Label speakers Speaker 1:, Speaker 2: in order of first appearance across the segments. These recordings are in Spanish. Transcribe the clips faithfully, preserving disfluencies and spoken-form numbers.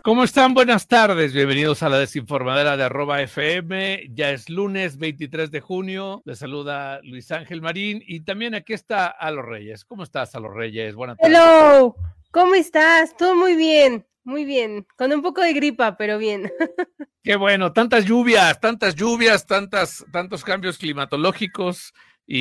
Speaker 1: ¿Cómo están? Buenas tardes, bienvenidos a la desinformadera de arroba F M. Ya es lunes veintitrés de junio, les saluda Luis Ángel Marín y también aquí está Alo Reyes. ¿Cómo estás, Alo Reyes? Buenas tardes.
Speaker 2: Hello, ¿cómo estás? Todo muy bien, muy bien, con un poco de gripa, pero bien.
Speaker 1: Qué bueno, tantas lluvias, tantas lluvias, tantas, tantos cambios climatológicos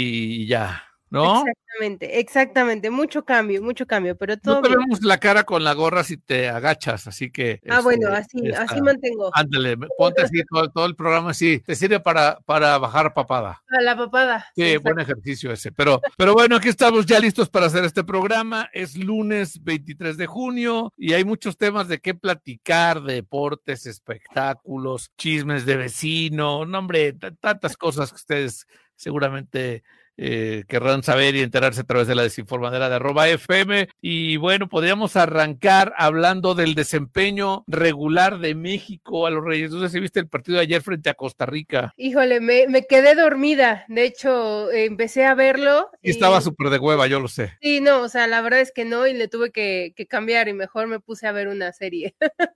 Speaker 1: y ya, ¿no?
Speaker 2: Exactamente, exactamente, mucho cambio, mucho cambio, pero
Speaker 1: No
Speaker 2: todo
Speaker 1: te
Speaker 2: bien.
Speaker 1: vemos la cara con la gorra si te agachas, así que...
Speaker 2: Ah, bueno,
Speaker 1: Este,
Speaker 2: así,
Speaker 1: está,
Speaker 2: así mantengo.
Speaker 1: ándale, ponte así todo, todo el programa así, te sirve para, para bajar papada.
Speaker 2: A la papada.
Speaker 1: Sí,
Speaker 2: Exacto.
Speaker 1: buen ejercicio ese. Pero, pero bueno, aquí estamos ya listos para hacer este programa. Es lunes veintitrés de junio y hay muchos temas de qué platicar, deportes, espectáculos, chismes de vecino, no, hombre, t- tantas cosas que ustedes seguramente eh, querrán saber y enterarse a través de la desinformadera de arroba F M. Y bueno, podríamos arrancar hablando del desempeño regular de México a los Reyes. No sé si viste el partido de ayer frente a Costa Rica.
Speaker 2: Híjole, me, me quedé dormida, de hecho, eh, empecé a verlo.
Speaker 1: Y
Speaker 2: Y
Speaker 1: estaba súper de hueva, yo lo sé.
Speaker 2: sí, no, o sea, la verdad es que no, y le tuve que, que cambiar y mejor me puse a ver una serie.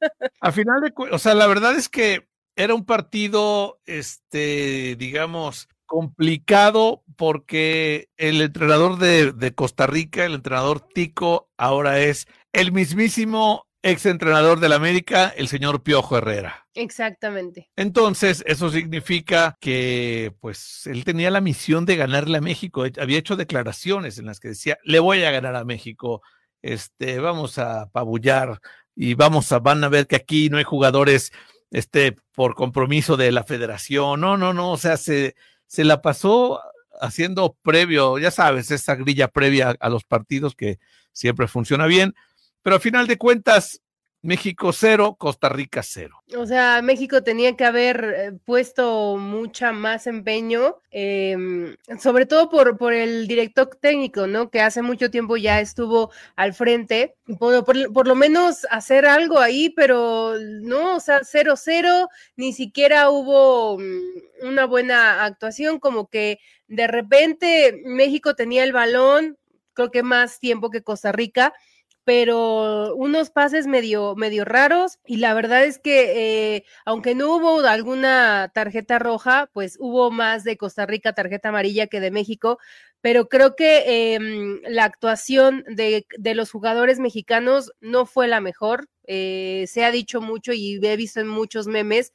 Speaker 1: A final de cuentas, o sea, la verdad es que era un partido, este, digamos, complicado porque el entrenador de, de Costa Rica, el entrenador Tico, ahora es el mismísimo exentrenador del América, el señor Piojo Herrera.
Speaker 2: Exactamente.
Speaker 1: Entonces, eso significa que, pues, él tenía la misión de ganarle a México. Había hecho declaraciones en las que decía, le voy a ganar a México, este, vamos a apabullar y vamos a, van a ver que aquí no hay jugadores, este, por compromiso de la federación. No, no, no, o sea, se, se la pasó haciendo previo, ya sabes, esa grilla previa a los partidos que siempre funciona bien, pero a final de cuentas, México cero, Costa Rica cero.
Speaker 2: O sea, México tenía que haber eh, puesto mucha más empeño, eh, sobre todo por, por el director técnico, ¿no? Que hace mucho tiempo ya estuvo al frente, por, por, por lo menos hacer algo ahí, pero no, o sea, cero cero, ni siquiera hubo um, una buena actuación, como que de repente México tenía el balón, creo que más tiempo que Costa Rica, pero unos pases medio, medio raros, y la verdad es que eh, aunque no hubo alguna tarjeta roja, pues hubo más de Costa Rica tarjeta amarilla que de México, pero creo que eh, la actuación de, de los jugadores mexicanos no fue la mejor. Eh, se ha dicho mucho y he visto en muchos memes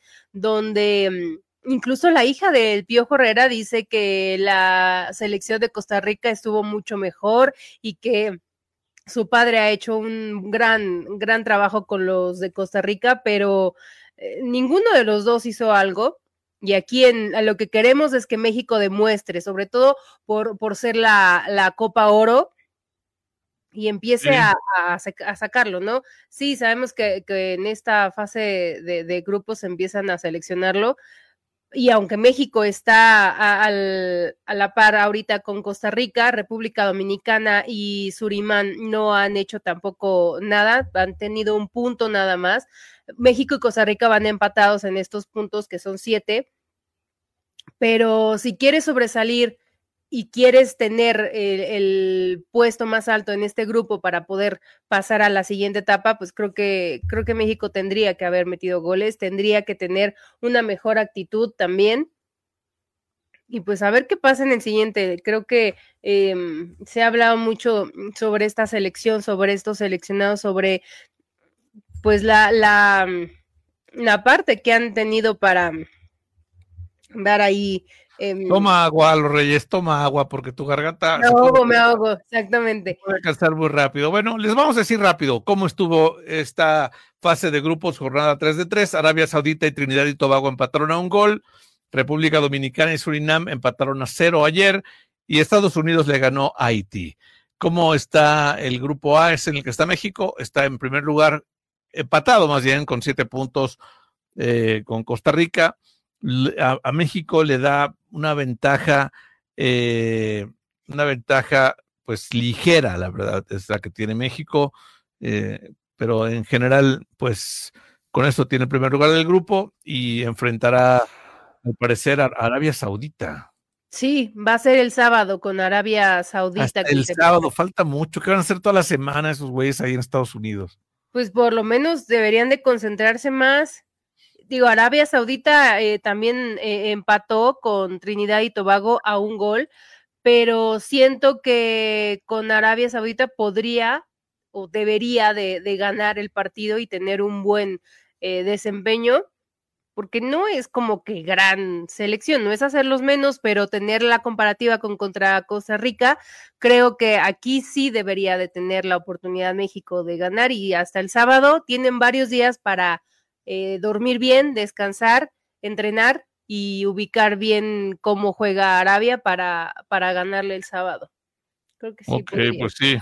Speaker 2: donde incluso la hija del Piojo Herrera dice que la selección de Costa Rica estuvo mucho mejor y que su padre ha hecho un gran, gran trabajo con los de Costa Rica, pero eh, ninguno de los dos hizo algo. Y aquí en, a lo que queremos es que México demuestre, sobre todo por, por ser la, la Copa Oro, y empiece a, a, a sacarlo, ¿no? Sí, sabemos que, que en esta fase de, de grupos empiezan a seleccionarlo, y aunque México está a, a, a la par ahorita con Costa Rica, República Dominicana y Surinam no han hecho tampoco nada, han tenido un punto nada más. México y Costa Rica van empatados en estos puntos, que son siete, pero si quieres sobresalir y quieres tener el, el puesto más alto en este grupo para poder pasar a la siguiente etapa, pues creo que, creo que México tendría que haber metido goles, tendría que tener una mejor actitud también. Y pues a ver qué pasa en el siguiente. Creo que eh, se ha hablado mucho sobre esta selección, sobre estos seleccionados, sobre pues la, la, la parte que han tenido para dar ahí. Eh,
Speaker 1: Toma agua, los Reyes, toma agua, porque tu garganta
Speaker 2: me
Speaker 1: se
Speaker 2: ahogo,
Speaker 1: puede,
Speaker 2: me ahogo, exactamente.
Speaker 1: se puede cansar muy rápido. Bueno, les vamos a decir rápido cómo estuvo esta fase de grupos, jornada tres de tres. Arabia Saudita y Trinidad y Tobago empataron a un gol. República Dominicana y Surinam empataron a cero ayer. Y Estados Unidos le ganó a Haití. ¿Cómo está el grupo A? Es en el que está México. Está en primer lugar, empatado más bien, con siete puntos eh, con Costa Rica. A, a México le da una ventaja, eh, una ventaja pues ligera, la verdad, es la que tiene México, eh, pero en general, pues con esto tiene el primer lugar del grupo y enfrentará, al parecer, a Arabia Saudita.
Speaker 2: Sí, va a ser el sábado con Arabia Saudita.
Speaker 1: Hasta el sábado, falta mucho. ¿Qué van a hacer toda la semana esos güeyes ahí en Estados Unidos?
Speaker 2: Pues por lo menos deberían de concentrarse más. Digo, Arabia Saudita eh, también eh, empató con Trinidad y Tobago a un gol, pero siento que con Arabia Saudita podría o debería de, de ganar el partido y tener un buen eh, desempeño, porque no es como que gran selección, no es hacerlos menos, pero tener la comparativa con contra Costa Rica, creo que aquí sí debería de tener la oportunidad México de ganar, y hasta el sábado tienen varios días para eh, dormir bien, descansar, entrenar y ubicar bien cómo juega Arabia para, para ganarle el sábado. Creo que sí.
Speaker 1: Ok, podría. Pues sí.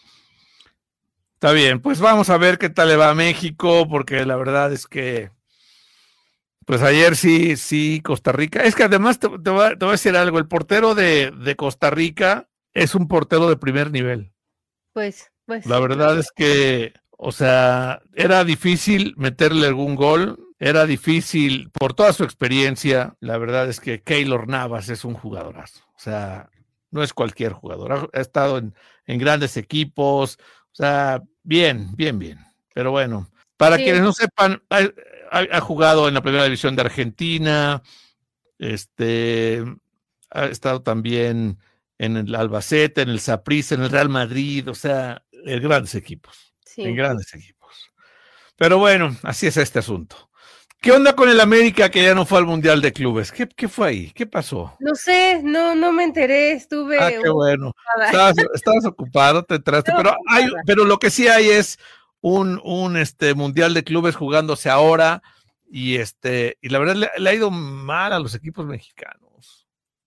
Speaker 1: Está bien, pues vamos a ver qué tal le va a México, porque la verdad es que pues ayer sí, sí, Costa Rica. Es que además te, te, voy, a, te voy a decir algo, el portero de, de Costa Rica es un portero de primer nivel.
Speaker 2: Pues, pues.
Speaker 1: La verdad es que, o sea, era difícil meterle algún gol, era difícil por toda su experiencia. La verdad es que Keylor Navas es un jugadorazo, o sea, no es cualquier jugador, ha, ha estado en, en grandes equipos, o sea, bien, bien, bien. Pero bueno, para sí. quienes no sepan, ha, ha, ha jugado en la primera división de Argentina, este, ha estado también en el Albacete, en el Saprissa, en el Real Madrid, o sea, en grandes equipos, sí. en grandes equipos. Pero bueno, así es este asunto. ¿Qué onda con el América que ya no fue al Mundial de Clubes? ¿Qué, qué fue ahí? ¿Qué pasó?
Speaker 2: No sé, no, no me enteré, estuve...
Speaker 1: Ah, qué bueno. Estabas, estabas ocupado, te entraste, no, pero, hay, pero lo que sí hay es un, un este, Mundial de Clubes jugándose ahora y, este, y la verdad le, le ha ido mal a los equipos mexicanos.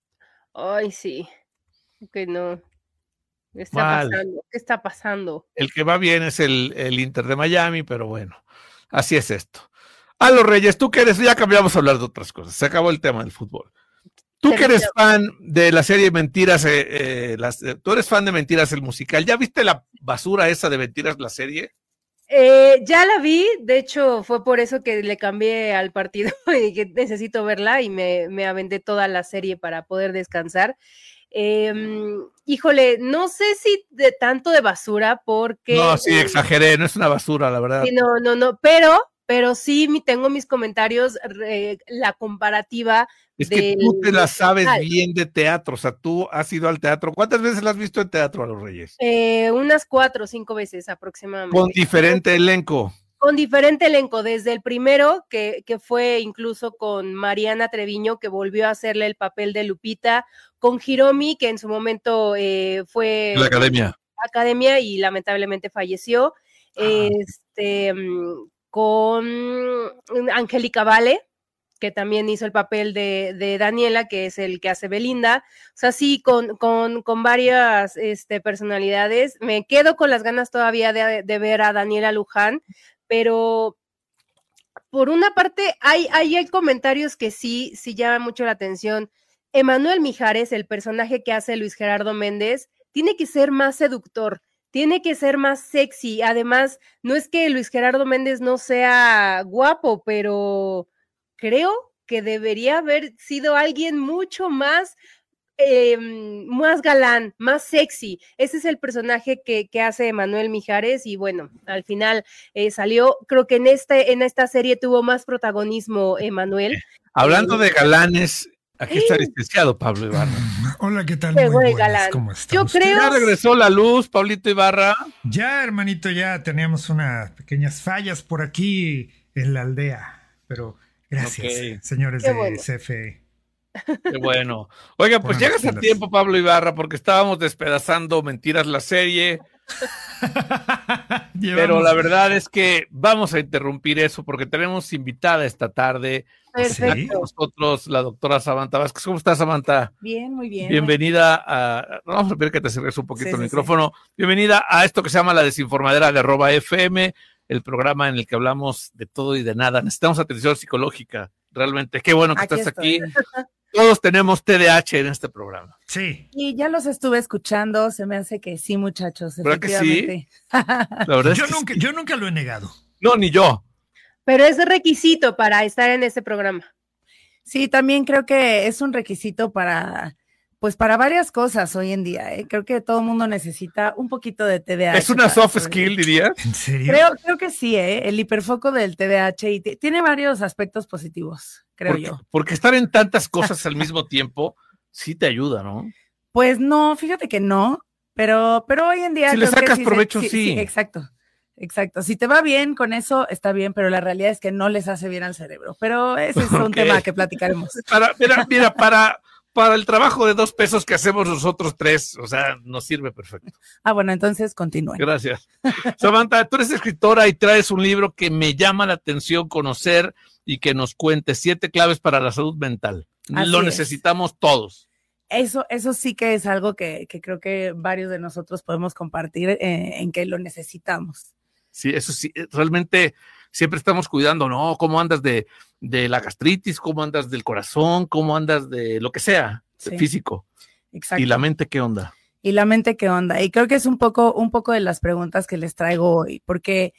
Speaker 2: Ay, sí. Que no. ¿Qué está mal. pasando? ¿Qué está pasando?
Speaker 1: El que va bien es el, el Inter de Miami, pero bueno, así es esto. A los Reyes, tú que eres, ya cambiamos a hablar de otras cosas, se acabó el tema del fútbol. Tú que eres fan de la serie Mentiras, eh, eh, las, eh, tú eres fan de Mentiras el musical, ¿ya viste la basura esa de Mentiras la serie?
Speaker 2: Eh, ya la vi, de hecho fue por eso que le cambié al partido y que necesito verla y me, me aventé toda la serie para poder descansar. Eh, híjole, no sé si de tanto de basura porque...
Speaker 1: No, sí, exageré, no es una basura, la verdad.
Speaker 2: Sí, no, no, no, pero... pero sí tengo mis comentarios, eh, la comparativa.
Speaker 1: Es que del... tú te la sabes bien de teatro, o sea, tú has ido al teatro. ¿Cuántas veces la has visto en teatro a los Reyes?
Speaker 2: Eh, unas cuatro o cinco veces aproximadamente.
Speaker 1: Con diferente elenco.
Speaker 2: Con diferente elenco, desde el primero, que, que fue incluso con Mariana Treviño, que volvió a hacerle el papel de Lupita, con Hiromi, que en su momento eh, fue...
Speaker 1: La academia.
Speaker 2: Academia y lamentablemente falleció. Ah. Este... con Angélica Vale, que también hizo el papel de, de Daniela, que es el que hace Belinda. O sea, sí, con, con, con varias este, personalidades. Me quedo con las ganas todavía de, de ver a Daniela Luján, pero por una parte hay, hay, hay comentarios que sí, sí llaman mucho la atención. Emanuel Mijares, el personaje que hace Luis Gerardo Méndez, tiene que ser más seductor, tiene que ser más sexy. Además, no es que Luis Gerardo Méndez no sea guapo, pero creo que debería haber sido alguien mucho más, eh, más galán, más sexy. Ese es el personaje que, que hace Emanuel Mijares y bueno, al final eh, salió, creo que en, este, en esta serie tuvo más protagonismo Emanuel.
Speaker 1: Hablando eh, de galanes, aquí está licenciado Pablo Ibarra.
Speaker 3: Hola, ¿qué tal? Muy buenas, galán. ¿Cómo están?
Speaker 2: Yo creo...
Speaker 1: Ya regresó la luz, Pablito Ibarra.
Speaker 3: Ya, hermanito, ya teníamos unas pequeñas fallas por aquí en la aldea, pero gracias, okay. señores Qué de bueno. C F E.
Speaker 1: Qué bueno. Oiga, pues llegas a tiempo, Pablo Ibarra, porque estábamos despedazando Mentiras la serie. Pero la verdad es que vamos a interrumpir eso porque tenemos invitada esta tarde.
Speaker 2: Perfecto.
Speaker 1: Con nosotros la doctora Samantha Vázquez. ¿Cómo estás, Samantha?
Speaker 4: Bien, muy bien.
Speaker 1: Bienvenida a... Vamos a pedir que te acerques un poquito sí, el sí, micrófono. Sí. Bienvenida a esto que se llama La Desinformadera de arroba F M, el programa en el que hablamos de todo y de nada. Necesitamos atención psicológica, realmente. Qué bueno que
Speaker 4: aquí
Speaker 1: estás
Speaker 4: estoy.
Speaker 1: aquí. Todos tenemos T D A H en este programa.
Speaker 3: Sí.
Speaker 4: Y ya los estuve escuchando, se me hace que sí, muchachos,
Speaker 1: ¿verdad
Speaker 4: efectivamente.
Speaker 1: Que sí? La verdad
Speaker 3: yo,
Speaker 1: es que
Speaker 3: nunca,
Speaker 1: sí.
Speaker 3: yo nunca lo he negado.
Speaker 1: No, ni yo.
Speaker 2: Pero es requisito para estar en este programa.
Speaker 4: Sí, también creo que es un requisito para Pues para varias cosas hoy en día, ¿eh? Creo que todo el mundo necesita un poquito de T D A H.
Speaker 1: ¿Es una soft skill, dirías?
Speaker 3: ¿En serio?
Speaker 4: Creo, creo que sí, ¿eh? El hiperfoco del T D A H y t- tiene varios aspectos positivos, creo
Speaker 1: porque,
Speaker 4: yo.
Speaker 1: Porque estar en tantas cosas al mismo tiempo sí te ayuda, ¿no?
Speaker 4: Pues no, fíjate que no, pero, pero hoy en día...
Speaker 1: Si le
Speaker 4: creo que
Speaker 1: sacas
Speaker 4: sí se-
Speaker 1: provecho,
Speaker 4: sí,
Speaker 1: sí.
Speaker 4: sí. Exacto, exacto. Si te va bien con eso, está bien, pero la realidad es que no les hace bien al cerebro. Pero ese es un
Speaker 1: Ok.
Speaker 4: tema que platicaremos.
Speaker 1: Para, mira, mira, para, para el trabajo de dos pesos que hacemos nosotros tres, o sea, nos sirve perfecto.
Speaker 4: Ah, bueno, entonces continúen.
Speaker 1: Gracias. Samantha, tú eres escritora y traes un libro que me llama la atención conocer y que nos cuente siete claves para la salud mental.
Speaker 4: Así
Speaker 1: Lo
Speaker 4: es.
Speaker 1: necesitamos todos.
Speaker 4: Eso, eso sí que es algo que, que creo que varios de nosotros podemos compartir eh, en que lo necesitamos.
Speaker 1: Sí, eso sí, realmente siempre estamos cuidando, ¿no? ¿Cómo andas de, de la gastritis? ¿Cómo andas del corazón? ¿Cómo andas de lo que sea
Speaker 4: Sí.
Speaker 1: físico?
Speaker 4: Exacto.
Speaker 1: ¿Y la mente qué onda?
Speaker 4: Y la mente, ¿qué onda? Y creo que es un poco, un poco de las preguntas que les traigo hoy, porque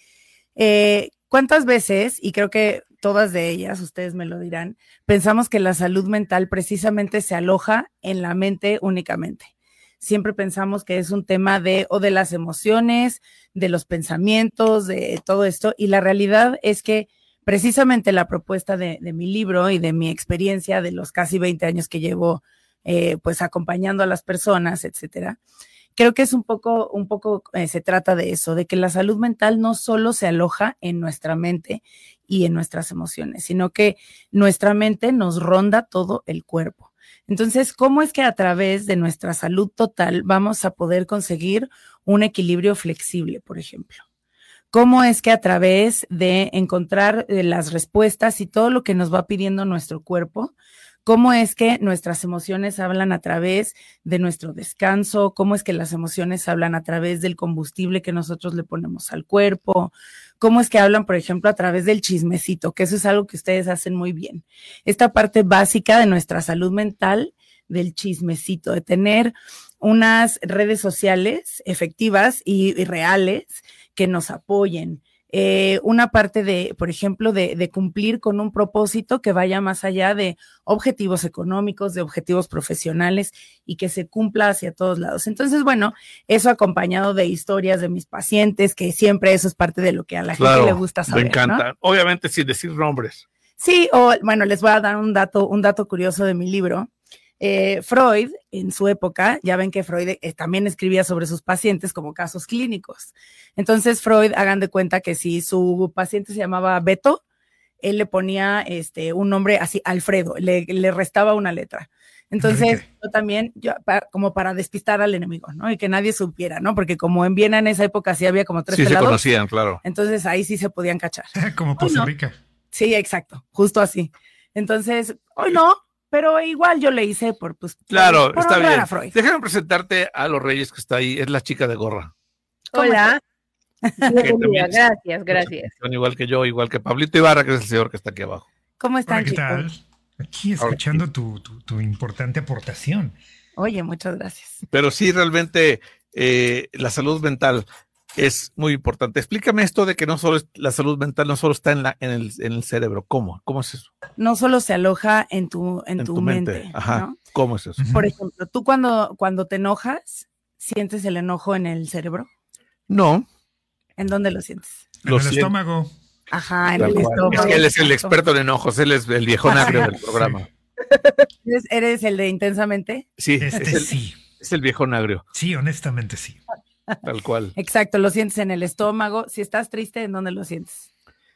Speaker 4: eh, ¿cuántas veces, y creo que todas de ellas, ustedes me lo dirán, pensamos que la salud mental precisamente se aloja en la mente únicamente? Siempre pensamos que es un tema de o de las emociones, de los pensamientos, de todo esto, y la realidad es que precisamente la propuesta de, de mi libro y de mi experiencia de los casi veinte años que llevo eh, pues acompañando a las personas, etcétera, creo que es un poco, un poco eh, se trata de eso, de que la salud mental no solo se aloja en nuestra mente y en nuestras emociones, sino que nuestra mente nos ronda todo el cuerpo. Entonces, ¿cómo es que a través de nuestra salud total vamos a poder conseguir un equilibrio flexible, por ejemplo? ¿Cómo es que a través de encontrar eh, las respuestas y todo lo que nos va pidiendo nuestro cuerpo, cómo es que nuestras emociones hablan a través de nuestro descanso, cómo es que las emociones hablan a través del combustible que nosotros le ponemos al cuerpo, cómo es que hablan, por ejemplo, a través del chismecito, que eso es algo que ustedes hacen muy bien. Esta parte básica de nuestra salud mental, del chismecito, de tener unas redes sociales efectivas y, y reales que nos apoyen. Eh, una parte de, por ejemplo, de, de cumplir con un propósito que vaya más allá de objetivos económicos, de objetivos profesionales y que se cumpla hacia todos lados. Entonces, bueno, eso acompañado de historias de mis pacientes, que siempre eso es parte de lo que a la
Speaker 1: Claro,
Speaker 4: gente le gusta saber.
Speaker 1: Me encanta.
Speaker 4: ¿No?
Speaker 1: Obviamente sin decir nombres.
Speaker 4: Sí, o bueno, les voy a dar un dato, un dato curioso de mi libro. Eh, Freud, en su época, ya ven que Freud eh, también escribía sobre sus pacientes como casos clínicos. Entonces, Freud, hagan de cuenta que si su paciente se llamaba Beto, él le ponía este, un nombre así, Alfredo, le, le restaba una letra. Entonces, okay. yo también, yo, para, como para despistar al enemigo, ¿no? Y que nadie supiera, ¿no? Porque como en Viena en esa época sí había como tres
Speaker 1: sí,
Speaker 4: pelados.
Speaker 1: Sí, se conocían, claro.
Speaker 4: Entonces, ahí sí se podían cachar.
Speaker 3: Como Costa Rica.
Speaker 4: No. Sí, exacto, justo así. Entonces, hoy no. Pero igual yo le hice por, pues,
Speaker 1: claro,
Speaker 4: por
Speaker 1: está bien.
Speaker 4: A Freud.
Speaker 1: Déjame presentarte a los Reyes que está ahí. Es la chica de gorra.
Speaker 2: Hola. Bienvenida, gracias, gracias.
Speaker 1: Son igual que yo, igual que Pablito Ibarra, que es el señor que está aquí abajo.
Speaker 4: ¿Cómo están,
Speaker 3: Hola, ¿qué
Speaker 4: chicos?
Speaker 3: tal? Aquí escuchando tu, tu, tu importante aportación.
Speaker 4: Oye, muchas gracias.
Speaker 1: Pero sí, realmente eh, la salud mental es muy importante. Explícame esto de que no solo es, la salud mental no solo está en, la, en, el, en el cerebro. ¿Cómo? ¿Cómo es eso?
Speaker 4: No solo se aloja en tu, en
Speaker 1: en
Speaker 4: tu,
Speaker 1: tu mente.
Speaker 4: mente.
Speaker 1: Ajá.
Speaker 4: ¿No?
Speaker 1: ¿Cómo es eso?
Speaker 4: Por ejemplo, tú cuando, cuando te enojas, ¿sientes el enojo en el cerebro?
Speaker 1: No.
Speaker 4: ¿En dónde lo sientes?
Speaker 3: En lo el siento. estómago.
Speaker 4: Ajá, en Tal el cual. estómago.
Speaker 1: Es que él es el experto en enojos, él es el viejón agrio del programa.
Speaker 4: ¿Eres, ¿Eres el de Intensamente?
Speaker 1: Sí,
Speaker 3: este
Speaker 1: es el,
Speaker 3: sí.
Speaker 1: Es el viejón agrio.
Speaker 3: Sí, honestamente sí.
Speaker 1: Tal cual.
Speaker 4: Exacto, lo sientes en el estómago. Si estás triste, ¿en dónde lo sientes?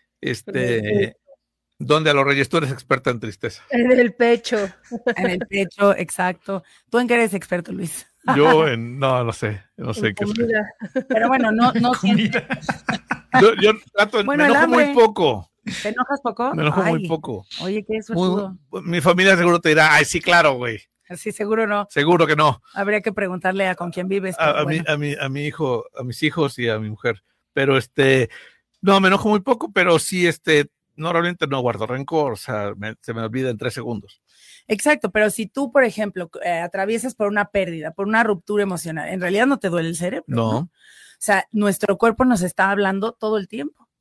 Speaker 1: Este, ¿dónde a los Reyes? Tú eres experta en tristeza.
Speaker 2: En el pecho.
Speaker 4: En el pecho, exacto. ¿Tú en qué eres experto, Luis?
Speaker 1: Yo en, no, no sé, no sé en qué.
Speaker 4: Pero bueno, no, no sientes.
Speaker 1: Yo, yo trato, bueno, me enojo muy poco.
Speaker 4: ¿Te enojas poco?
Speaker 1: Me enojo ay, muy poco.
Speaker 4: Oye, qué suertudo.
Speaker 1: Muy, mi familia seguro te dirá, ay, sí, claro, güey.
Speaker 4: Sí, seguro no.
Speaker 1: Seguro que no.
Speaker 4: Habría que preguntarle a con quién vives.
Speaker 1: A, a,
Speaker 4: bueno.
Speaker 1: mi, a, mi, a mi hijo, a mis hijos y a mi mujer. Pero este, no, me enojo muy poco, pero sí, este, normalmente no guardo rencor, o sea, me, se me olvida en tres segundos.
Speaker 4: Exacto, pero si tú, por ejemplo, eh, atraviesas por una pérdida, por una ruptura emocional, en realidad no te duele el cerebro.
Speaker 1: No.
Speaker 4: ¿no? O sea, nuestro cuerpo nos está hablando todo el tiempo.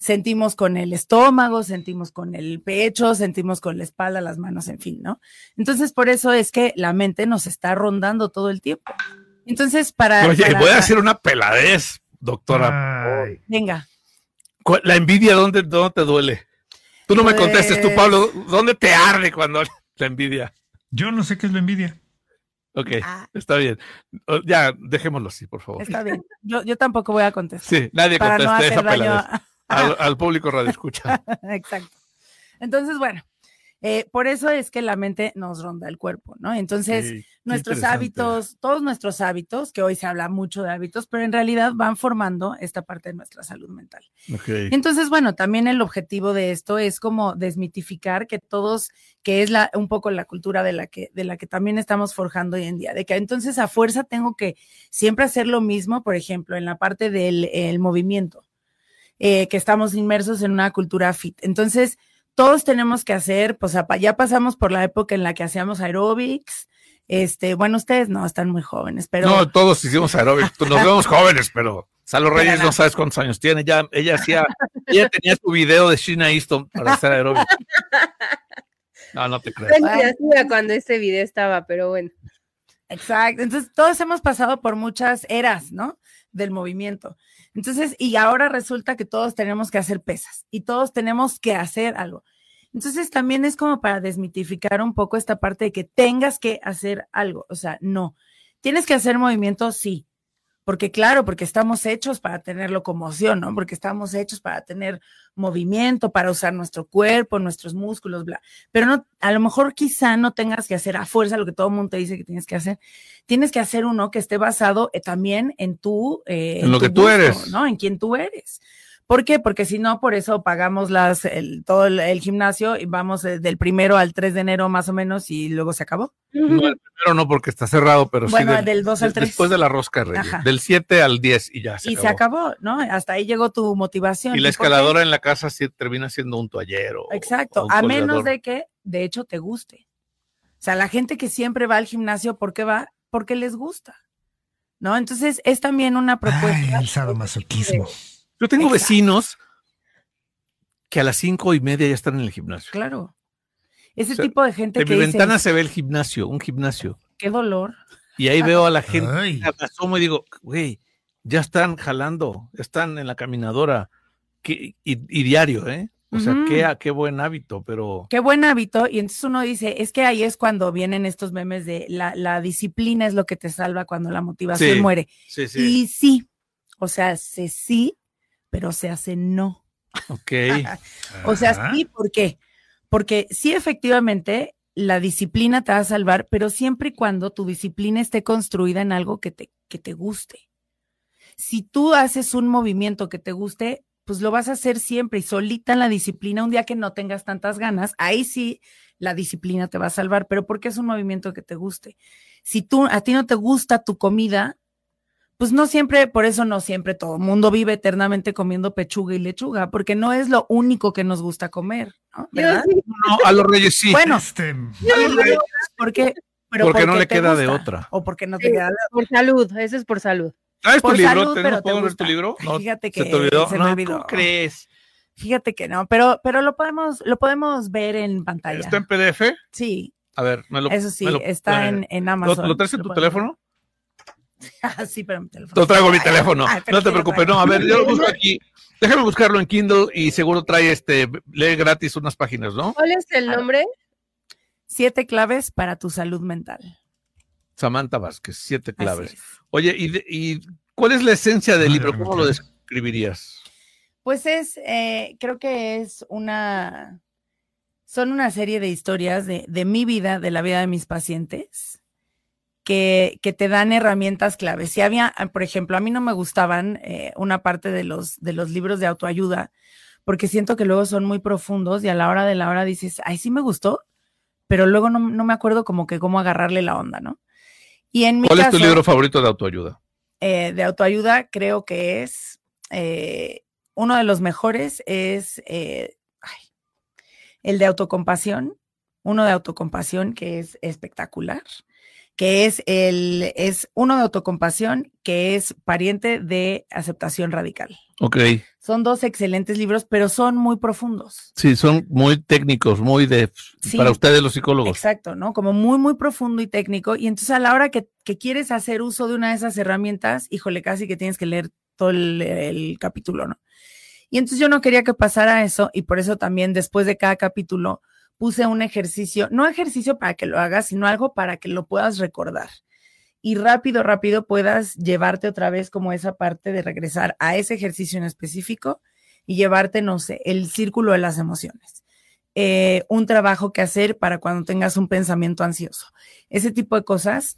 Speaker 4: sentimos con el estómago, sentimos con el pecho, sentimos con la espalda, las manos, en fin, ¿no? Entonces, por eso es que la mente nos está rondando todo el tiempo. Entonces, para...
Speaker 1: Oye,
Speaker 4: para,
Speaker 1: voy a hacer una peladez, doctora.
Speaker 3: Ay.
Speaker 4: Venga.
Speaker 1: La envidia, ¿dónde, dónde te duele? Tú no
Speaker 4: Pues...
Speaker 1: me contestes tú, Pablo. ¿Dónde te arde cuando la envidia?
Speaker 3: Yo no sé qué es la envidia.
Speaker 1: Ok,
Speaker 4: ah.
Speaker 1: está bien. Ya, dejémoslo así, por favor.
Speaker 4: Está bien. Yo, yo tampoco voy a contestar.
Speaker 1: Sí, nadie
Speaker 4: para
Speaker 1: conteste
Speaker 4: no
Speaker 1: esa
Speaker 4: hacer daño
Speaker 1: peladez. Al, al público radio escucha.
Speaker 4: Exacto. Entonces, bueno, eh, por eso es que la mente nos ronda el cuerpo, ¿no? Entonces,
Speaker 1: Sí,
Speaker 4: nuestros hábitos, todos nuestros hábitos, que hoy se habla mucho de hábitos, pero en realidad van formando esta parte de nuestra salud mental.
Speaker 1: Okay.
Speaker 4: Entonces, bueno, también el objetivo de esto es como desmitificar que todos, que es la, un poco la cultura de la que, de la que también estamos forjando hoy en día, de que entonces a fuerza tengo que siempre hacer lo mismo, por ejemplo, en la parte del el movimiento. Eh, que estamos inmersos en una cultura fit. Entonces, todos tenemos que hacer, pues ya pasamos por la época en la que hacíamos aeróbics. Este, bueno, ustedes no, están muy jóvenes, pero...
Speaker 1: No, todos hicimos aeróbics, nos vemos jóvenes, pero Salo Reyes no sabes cuántos años tiene, ya, ella hacía, ella tenía su video de Sheena Easton para hacer aeróbics. No, no te creo.
Speaker 2: Bueno, ya hacía cuando ese video estaba, pero bueno.
Speaker 4: Exacto, entonces todos hemos pasado por muchas eras, ¿no? Del movimiento. Entonces, y ahora resulta que todos tenemos que hacer pesas y todos tenemos que hacer algo. Entonces, también es como para desmitificar un poco esta parte de que tengas que hacer algo. O sea, no. ¿Tienes que hacer movimiento? Sí. Porque claro, porque estamos hechos para tener locomoción, ¿no? Porque estamos hechos para tener movimiento, para usar nuestro cuerpo, nuestros músculos, bla. Pero no, a lo mejor quizá no tengas que hacer a fuerza lo que todo el mundo te dice que tienes que hacer. Tienes que hacer uno que esté basado eh, también en tu... Eh,
Speaker 1: en, en lo tu que gusto, tú eres.
Speaker 4: ¿no? En quién tú eres. ¿Por qué? Porque si no, por eso pagamos las, el, todo el, el gimnasio y vamos del primero al tres de enero más o menos y luego se acabó.
Speaker 1: No, el primero no, porque está cerrado, pero
Speaker 4: bueno,
Speaker 1: sí. Del,
Speaker 4: del dos al tres.
Speaker 1: Después de la rosca, Reyes. Del siete al diez y ya se
Speaker 4: y
Speaker 1: acabó.
Speaker 4: se acabó, ¿no? Hasta ahí llegó tu motivación.
Speaker 1: Y la escaladora en la casa sí termina siendo un toallero.
Speaker 4: Exacto, a menos de que, de hecho, te guste. O sea, la gente que siempre va al gimnasio, ¿por qué va? Porque les gusta, ¿no? Entonces, es también una propuesta.
Speaker 3: Ay, el sadomasoquismo.
Speaker 1: Yo tengo
Speaker 4: Exacto.
Speaker 1: vecinos que a las cinco y media ya están en el gimnasio.
Speaker 4: Claro. Ese
Speaker 1: o sea,
Speaker 4: tipo de gente
Speaker 1: de
Speaker 4: que
Speaker 1: mi
Speaker 4: dice,
Speaker 1: ventana se ve el gimnasio, un gimnasio.
Speaker 4: Qué dolor.
Speaker 1: Y ahí veo a la gente,
Speaker 3: Ay.
Speaker 1: me asomo y digo, güey, ya están jalando, están en la caminadora. ¿Qué? Y, y diario, ¿eh? O sea,
Speaker 4: Ujú.
Speaker 1: qué, qué buen hábito, pero...
Speaker 4: Qué buen hábito. Y entonces uno dice, es que ahí es cuando vienen estos memes de la, la disciplina es lo que te salva cuando la motivación
Speaker 1: Sí,
Speaker 4: muere.
Speaker 1: Sí, sí.
Speaker 4: Y sí, o sea, se sí, pero se hace no.
Speaker 1: Ok.
Speaker 4: O sea,
Speaker 3: Ajá.
Speaker 4: sí, ¿por qué? Porque sí, efectivamente, la disciplina te va a salvar, pero siempre y cuando tu disciplina esté construida en algo que te, que te guste. Si tú haces un movimiento que te guste, pues lo vas a hacer siempre y solita en la disciplina, un día que no tengas tantas ganas, ahí sí la disciplina te va a salvar, pero porque es un movimiento que te guste. Si tú, a ti no te gusta tu comida, pues no siempre, por eso no siempre todo el mundo vive eternamente comiendo pechuga y lechuga, porque no es lo único que nos gusta comer, ¿no? ¿Verdad?
Speaker 2: Yo sí.
Speaker 1: No, a los Reyes sí.
Speaker 4: Bueno,
Speaker 3: Este,
Speaker 1: A los Reyes,
Speaker 4: porque, pero
Speaker 1: porque no le
Speaker 4: te
Speaker 1: queda de
Speaker 4: gusta,
Speaker 1: otra.
Speaker 4: o porque no te
Speaker 2: Sí,
Speaker 4: queda de
Speaker 2: por salud, eso es por salud.
Speaker 1: ¿Traes tu
Speaker 4: por
Speaker 1: libro?
Speaker 4: salud,
Speaker 1: ¿Te
Speaker 4: pero
Speaker 1: no
Speaker 4: te
Speaker 1: puedo ver
Speaker 4: gusta.
Speaker 1: tu libro? No,
Speaker 4: Fíjate que
Speaker 1: ¿se te olvidó?
Speaker 4: se me
Speaker 1: no,
Speaker 4: olvidó.
Speaker 1: ¿cómo crees?
Speaker 4: Fíjate que no, pero, pero lo podemos, lo podemos ver en pantalla.
Speaker 1: ¿Está en P D F?
Speaker 4: Sí,
Speaker 1: A ver, me lo...
Speaker 4: eso sí,
Speaker 1: me lo-
Speaker 4: está en, en Amazon.
Speaker 1: ¿Lo, lo traes en tu
Speaker 4: puedes
Speaker 1: teléfono?
Speaker 4: ver. Sí, pero mi teléfono.
Speaker 1: Lo traigo en mi teléfono.
Speaker 4: Ay, pero
Speaker 1: No te
Speaker 4: sí lo
Speaker 1: preocupes,
Speaker 4: traigo.
Speaker 1: no. A ver, yo lo busco aquí. Déjame buscarlo en Kindle y seguro trae este, lee gratis unas páginas, ¿no?
Speaker 2: ¿Cuál es el nombre?
Speaker 4: Siete claves para tu salud mental.
Speaker 1: Samantha Vázquez, siete claves.
Speaker 4: Así es.
Speaker 1: Oye, ¿y, de- y cuál es la esencia del
Speaker 3: Ah,
Speaker 1: libro?
Speaker 3: déjame
Speaker 1: ¿Cómo lo
Speaker 3: ver.
Speaker 1: describirías?
Speaker 4: Pues es, eh, creo que es una, son una serie de historias de, de mi vida, de la vida de mis pacientes, que, que te dan herramientas claves. Si había, por ejemplo, a mí no me gustaban eh, una parte de los, de los libros de autoayuda, porque siento que luego son muy profundos y a la hora de la hora dices, ay, sí me gustó, pero luego no, no me acuerdo como que cómo agarrarle la onda, ¿no? Y en mi
Speaker 1: ¿Cuál
Speaker 4: caso,
Speaker 1: es tu libro favorito de autoayuda?
Speaker 4: eh, de autoayuda, creo que es eh, uno de los mejores es eh, ay, el de autocompasión, uno de autocompasión que es espectacular. que es el es uno de autocompasión, que es pariente de Aceptación Radical.
Speaker 1: Ok.
Speaker 4: Son dos excelentes libros, pero son muy profundos.
Speaker 1: Sí, son muy técnicos, muy de sí, para ustedes los psicólogos.
Speaker 4: Exacto, ¿no? Como muy, muy profundo y técnico. Y entonces a la hora que, que quieres hacer uso de una de esas herramientas, híjole, casi que tienes que leer todo el, el capítulo, ¿no? Y entonces yo no quería que pasara eso, y por eso también después de cada capítulo puse un ejercicio, no ejercicio para que lo hagas, sino algo para que lo puedas recordar. Y rápido, rápido puedas llevarte otra vez como esa parte de regresar a ese ejercicio en específico y llevarte, no sé, el círculo de las emociones. Eh, un trabajo que hacer para cuando tengas un pensamiento ansioso. Ese tipo de cosas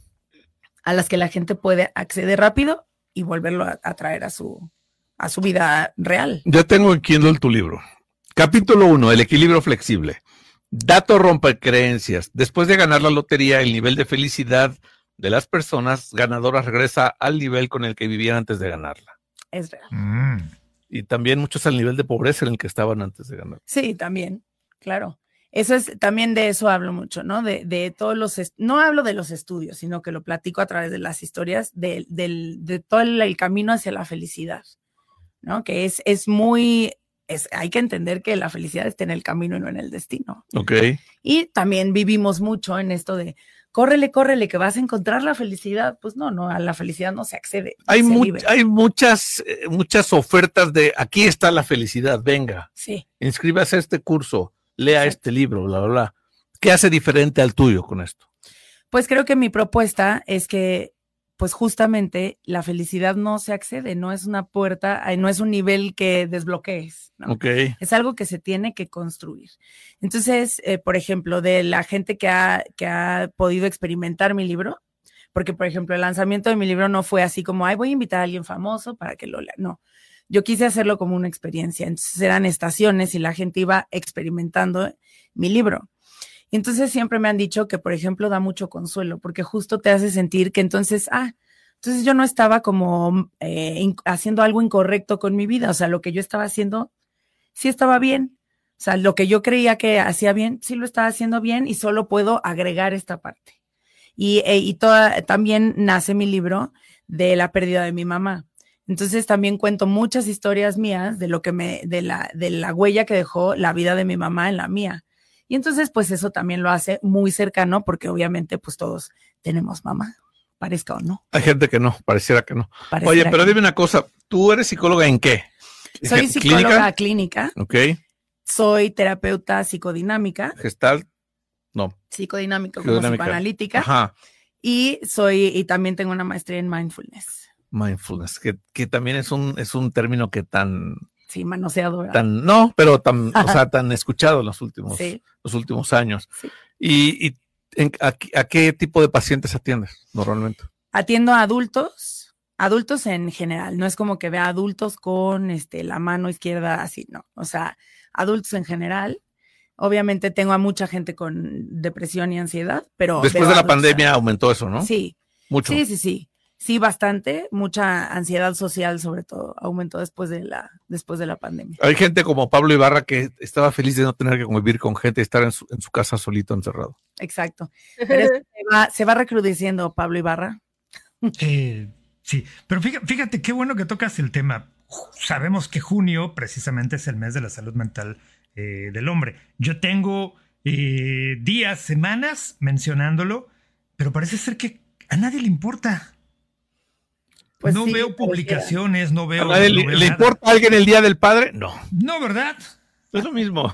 Speaker 4: a las que la gente puede acceder rápido y volverlo a, a traer a su, a su vida real.
Speaker 1: Ya tengo en Kindle tu libro. Capítulo uno, el equilibrio flexible. Dato rompecreencias. Después de ganar la lotería, el nivel de felicidad de las personas ganadoras regresa al nivel con el que vivían antes de ganarla.
Speaker 4: Es real.
Speaker 1: Mm. Y también muchos al nivel de pobreza en el que estaban antes de ganar.
Speaker 4: Sí, también, claro. Eso es, también de eso hablo mucho, ¿no? De, de todos los, no hablo de los estudios, sino que lo platico a través de las historias, de, de, de todo el, el camino hacia la felicidad, ¿no? Que es, es muy... Es, hay que entender que la felicidad está en el camino y no en el destino.
Speaker 1: Ok.
Speaker 4: Y también vivimos mucho en esto de córrele, córrele, que vas a encontrar la felicidad. Pues no, no, a la felicidad no se accede.
Speaker 1: Hay,
Speaker 4: se
Speaker 1: mu hay muchas, eh, muchas ofertas de aquí está la felicidad, venga.
Speaker 4: Sí.
Speaker 1: Inscríbase a este curso, lea
Speaker 4: Exacto.
Speaker 1: este libro, bla, bla, bla. ¿Qué hace diferente al tuyo con esto?
Speaker 4: Pues creo que mi propuesta es que pues justamente la felicidad no se accede, no es una puerta, no es un nivel que desbloquees, ¿no?
Speaker 1: Okay.
Speaker 4: Es algo que se tiene que construir. Entonces, eh, por ejemplo, de la gente que ha, que ha podido experimentar mi libro, porque, por ejemplo, el lanzamiento de mi libro no fue así como, ay, voy a invitar a alguien famoso para que lo lea. No, yo quise hacerlo como una experiencia. Entonces eran estaciones y la gente iba experimentando mi libro. Y entonces siempre me han dicho que, por ejemplo, da mucho consuelo, porque justo te hace sentir que entonces, ah, entonces yo no estaba como eh, in- haciendo algo incorrecto con mi vida. O sea, lo que yo estaba haciendo sí estaba bien. O sea, lo que yo creía que hacía bien, sí lo estaba haciendo bien y solo puedo agregar esta parte. Y, e, y toda, también nace mi libro de la pérdida de mi mamá. Entonces también cuento muchas historias mías de lo que me, de la, de la huella que dejó la vida de mi mamá en la mía. Y entonces, pues eso también lo hace muy cercano, porque obviamente, pues todos tenemos mamá, parezca o no.
Speaker 1: Hay gente que no, pareciera que no.
Speaker 4: Pareciera
Speaker 1: Oye, pero
Speaker 4: que
Speaker 1: dime una cosa, ¿tú eres psicóloga en qué?
Speaker 4: Soy psicóloga clínica.
Speaker 1: Ok.
Speaker 4: Soy terapeuta psicodinámica.
Speaker 1: Gestalt, no.
Speaker 4: Psicodinámico como psicoanalítica.
Speaker 1: Ajá.
Speaker 4: Y soy, y también tengo una maestría en mindfulness.
Speaker 1: Mindfulness, que, que también es un, es un término que tan...
Speaker 4: Sí, manoseado. ¿verdad?
Speaker 1: Tan, no, pero tan, o sea, tan escuchado en los últimos,
Speaker 4: sí.
Speaker 1: los últimos años.
Speaker 4: Sí.
Speaker 1: ¿Y, y en, a, a qué tipo de pacientes atiendes normalmente?
Speaker 4: Atiendo a adultos, adultos en general. No es como que vea adultos con este, la mano izquierda así, no. O sea, adultos en general. Obviamente tengo a mucha gente con depresión y ansiedad, pero...
Speaker 1: Después de la pandemia aumentó eso, ¿no?
Speaker 4: Sí.
Speaker 1: Mucho.
Speaker 4: Sí, sí, sí. Sí, bastante. Mucha ansiedad social, sobre todo, aumentó después de la, después de la pandemia.
Speaker 1: Hay gente como Pablo Ibarra que estaba feliz de no tener que convivir con gente y estar en su, en su casa solito, encerrado.
Speaker 4: Exacto. Pero se va, se va recrudeciendo, Pablo Ibarra.
Speaker 3: Eh, sí, pero fíjate, fíjate qué bueno que tocas el tema. Sabemos que junio precisamente es el mes de la salud mental eh, del hombre. Yo tengo eh, días, semanas mencionándolo, pero parece ser que a nadie le importa. Pues no sí, veo publicaciones, no veo...
Speaker 1: ¿A nadie
Speaker 3: no
Speaker 1: le,
Speaker 3: veo
Speaker 1: ¿le
Speaker 3: nada.
Speaker 1: importa a alguien el Día del Padre? No.
Speaker 3: No, ¿verdad?
Speaker 1: Es lo mismo.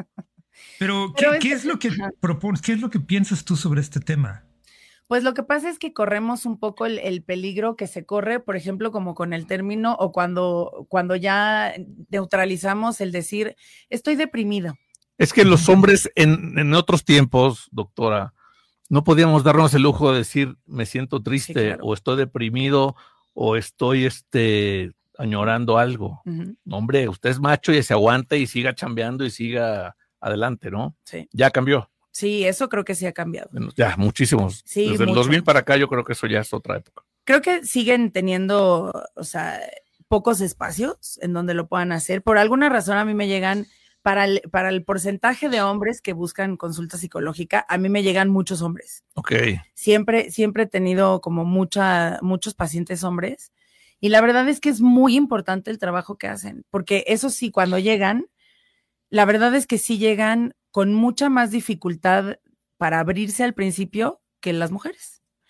Speaker 3: Pero, ¿qué, Pero ¿qué es lo que propones? ¿Qué es lo que piensas tú sobre este tema?
Speaker 4: Pues lo que pasa es que corremos un poco el, el peligro que se corre, por ejemplo, como con el término o cuando, cuando ya neutralizamos el decir, estoy deprimido.
Speaker 1: Es que los hombres en, en otros tiempos, doctora, no podíamos darnos el lujo de decir, me siento triste, sí, claro. o estoy deprimido, o estoy este, añorando algo. Uh-huh. No, hombre, usted es macho y se aguanta y siga chambeando y siga adelante, ¿no?
Speaker 4: Sí.
Speaker 1: Ya cambió.
Speaker 4: Sí, eso creo que sí ha cambiado.
Speaker 1: Ya, muchísimos.
Speaker 4: Sí,
Speaker 1: Desde
Speaker 4: mucho.
Speaker 1: el dos mil para acá yo creo que eso ya es otra época.
Speaker 4: Creo que siguen teniendo, o sea, pocos espacios en donde lo puedan hacer. Por alguna razón a mí me llegan para el, para el porcentaje de hombres que buscan consulta psicológica, a mí me llegan muchos hombres.
Speaker 1: Ok.
Speaker 4: Siempre, siempre he tenido como mucha, muchos pacientes hombres y la verdad es que es muy importante el trabajo que hacen, porque eso sí, cuando llegan, la verdad es que sí llegan con mucha más dificultad para abrirse al principio que las mujeres.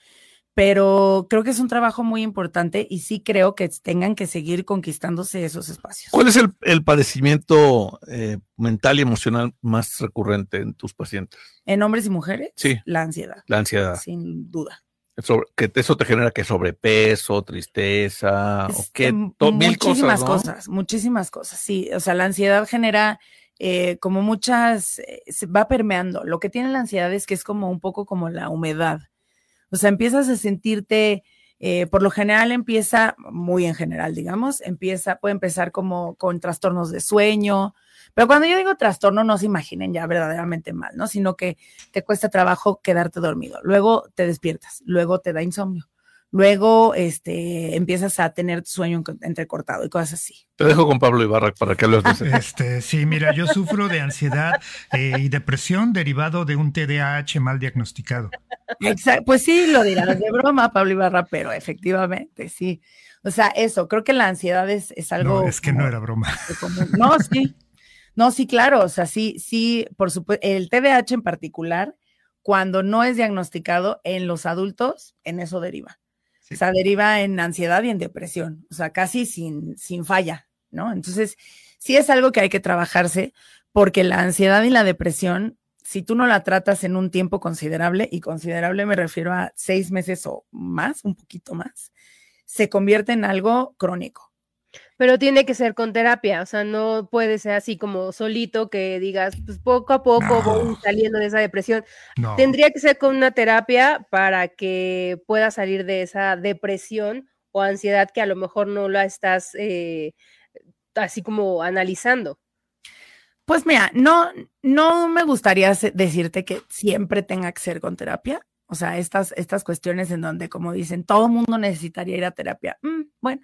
Speaker 4: Pero creo que es un trabajo muy importante y sí creo que tengan que seguir conquistándose esos espacios.
Speaker 1: ¿Cuál es el, el padecimiento eh, mental y emocional más recurrente en tus pacientes?
Speaker 4: ¿En hombres y mujeres?
Speaker 1: Sí.
Speaker 4: La ansiedad.
Speaker 1: La ansiedad.
Speaker 4: Sin duda.
Speaker 1: Sobre, que eso te genera que sobrepeso, tristeza,
Speaker 4: Es,
Speaker 1: o que
Speaker 4: eh,
Speaker 1: to, mil
Speaker 4: muchísimas
Speaker 1: cosas, ¿no?
Speaker 4: cosas, muchísimas cosas, sí. O sea, la ansiedad genera eh, como muchas, eh, se va permeando. Lo que tiene la ansiedad es que es como un poco como la humedad. O sea, empiezas a sentirte, eh, por lo general empieza, muy en general, digamos, empieza, puede empezar como con trastornos de sueño, pero cuando yo digo trastorno no se imaginen ya verdaderamente mal, ¿no? Sino que te cuesta trabajo quedarte dormido, luego te despiertas, luego te da insomnio, luego este, empiezas a tener sueño entrecortado y cosas así.
Speaker 1: Te dejo con Pablo Ibarra para que hables de eso.
Speaker 3: Este, sí, mira, yo sufro de ansiedad eh, y depresión derivado de un T D A H mal diagnosticado.
Speaker 4: Exacto, pues sí, lo dirás de broma, Pablo Ibarra, pero efectivamente, sí. O sea, eso, creo que la ansiedad es, es algo...
Speaker 3: No, es que no era broma.
Speaker 4: No, sí, no, sí, claro, o sea, sí, sí, por supuesto, el T D A H en particular, cuando no es diagnosticado en los adultos, en eso deriva. Sí. O sea, deriva en ansiedad y en depresión, o sea, casi sin, sin falla, ¿no? Entonces, sí es algo que hay que trabajarse, porque la ansiedad y la depresión, si tú no la tratas en un tiempo considerable, y considerable me refiero a seis meses o más, un poquito más, se convierte en algo crónico.
Speaker 2: Pero tiene que ser con terapia, o sea, no puede ser así como solito que digas, pues poco a poco no. voy saliendo de esa depresión. No. Tendría que ser con una terapia para que puedas salir de esa depresión o ansiedad que a lo mejor no la estás eh, así como analizando.
Speaker 4: Pues mira, no, no me gustaría decirte que siempre tenga que ser con terapia. O sea, estas, estas cuestiones en donde, como dicen, todo mundo necesitaría ir a terapia. Mm, bueno,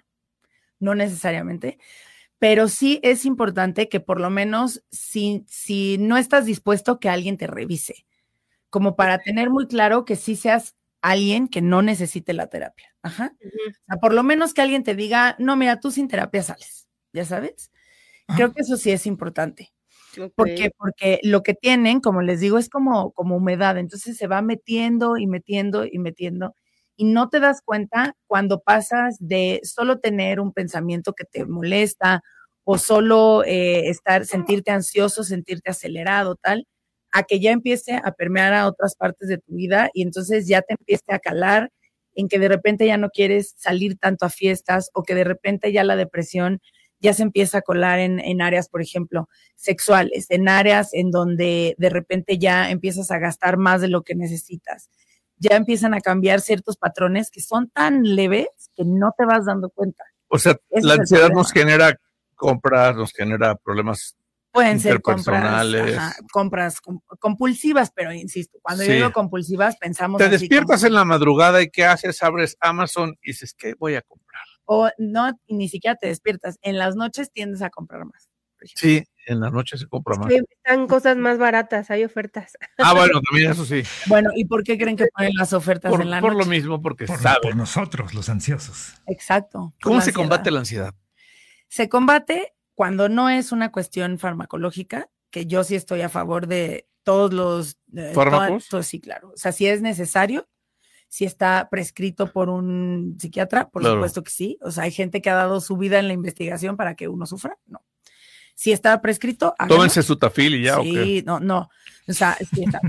Speaker 4: no necesariamente, pero sí es importante que por lo menos si, si no estás dispuesto que alguien te revise, como para tener muy claro que sí seas alguien que no necesite la terapia. Ajá. Uh-huh. O sea, por lo menos que alguien te diga, no, mira, tú sin terapia sales, ¿ya sabes? Uh-huh. Creo que eso sí es importante. Okay. ¿Por qué? Porque lo que tienen, como les digo, es como, como humedad, entonces se va metiendo y metiendo y metiendo y no te das cuenta cuando pasas de solo tener un pensamiento que te molesta o solo eh, estar, sentirte ansioso, sentirte acelerado, tal, a que ya empiece a permear a otras partes de tu vida y entonces ya te empiece a calar en que de repente ya no quieres salir tanto a fiestas o que de repente ya la depresión ya se empieza a colar en, en áreas, por ejemplo, sexuales, en áreas en donde de repente ya empiezas a gastar más de lo que necesitas. Ya empiezan a cambiar ciertos patrones que son tan leves que no te vas dando cuenta.
Speaker 1: O sea, Ese la ansiedad nos genera compras, nos genera problemas
Speaker 4: Pueden ser compras, ajá, compras compulsivas, pero insisto, cuando sí. yo digo compulsivas pensamos
Speaker 1: Te
Speaker 4: así
Speaker 1: despiertas
Speaker 4: como,
Speaker 1: en la madrugada y ¿qué haces? Abres Amazon y dices, ¿qué voy a comprar?
Speaker 4: O no, ni siquiera te despiertas. En las noches tiendes a comprar más.
Speaker 1: Sí, en la noche se compra más.
Speaker 2: Sí, están cosas más baratas, hay ofertas.
Speaker 1: Ah, bueno, también eso sí.
Speaker 4: Bueno, ¿y por qué creen que ponen las ofertas
Speaker 1: por,
Speaker 4: en la
Speaker 1: por
Speaker 4: noche?
Speaker 1: Por lo mismo, porque
Speaker 3: por,
Speaker 1: saben.
Speaker 3: Por nosotros, los ansiosos.
Speaker 4: Exacto.
Speaker 1: ¿Cómo se combate la ansiedad?
Speaker 4: Se combate cuando no es una cuestión farmacológica, que yo sí estoy a favor de todos los... Eh,
Speaker 1: ¿Fármacos?
Speaker 4: Todo, sí, claro. O sea, si es necesario, si está prescrito por un psiquiatra, por claro. supuesto que sí. O sea, hay gente que ha dado su vida en la investigación para que uno sufra, no. Si está prescrito, háganlo.
Speaker 1: Tómense su tafil y ya,
Speaker 4: sí,
Speaker 1: ¿o qué?
Speaker 4: no, no. O sea, sí está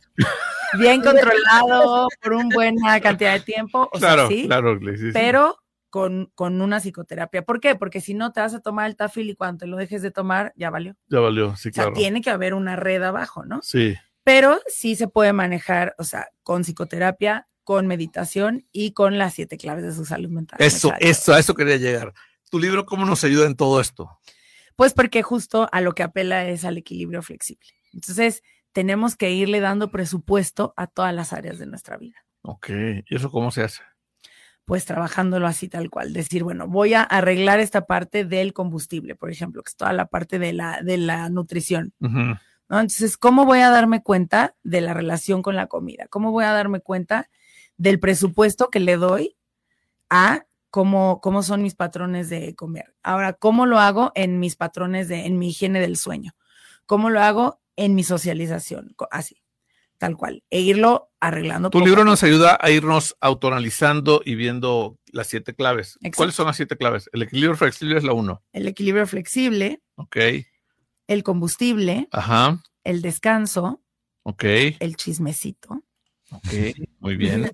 Speaker 4: bien controlado por una buena cantidad de tiempo, o
Speaker 1: claro,
Speaker 4: sea, sí,
Speaker 1: claro, sí, sí.
Speaker 4: pero con, con una psicoterapia. ¿Por qué? Porque si no te vas a tomar el tafil y cuando te lo dejes de tomar, ya valió.
Speaker 1: Ya valió, sí, claro.
Speaker 4: O sea, tiene que haber una red abajo, ¿no?
Speaker 1: Sí.
Speaker 4: Pero sí se puede manejar, o sea, con psicoterapia, con meditación y con las siete claves de su salud mental.
Speaker 1: Eso, eso, a eso quería llegar. ¿Tu libro cómo nos ayuda en todo esto?
Speaker 4: Pues porque justo a lo que apela es al equilibrio flexible. Entonces, tenemos que irle dando presupuesto a todas las áreas de nuestra vida.
Speaker 1: Ok, ¿y eso cómo se hace?
Speaker 4: pues trabajándolo así tal cual. Decir, bueno, voy a arreglar esta parte del combustible, por ejemplo, que es toda la parte de la, de la nutrición.
Speaker 1: Uh-huh.
Speaker 4: ¿No? Entonces, ¿cómo voy a darme cuenta de la relación con la comida? ¿Cómo voy a darme cuenta del presupuesto que le doy a cómo, cómo son mis patrones de comer? Ahora, ¿cómo lo hago en mis patrones de, en mi higiene del sueño? ¿Cómo lo hago en mi socialización? Así, tal cual. E irlo arreglando.
Speaker 1: Tu libro nos ayuda a irnos autoanalizando y viendo las siete claves. Exacto. ¿Cuáles son las siete claves? El equilibrio flexible es la uno.
Speaker 4: El equilibrio flexible.
Speaker 1: Ok.
Speaker 4: El combustible.
Speaker 1: Ajá.
Speaker 4: El descanso.
Speaker 1: Ok.
Speaker 4: El chismecito.
Speaker 1: Ok, muy bien.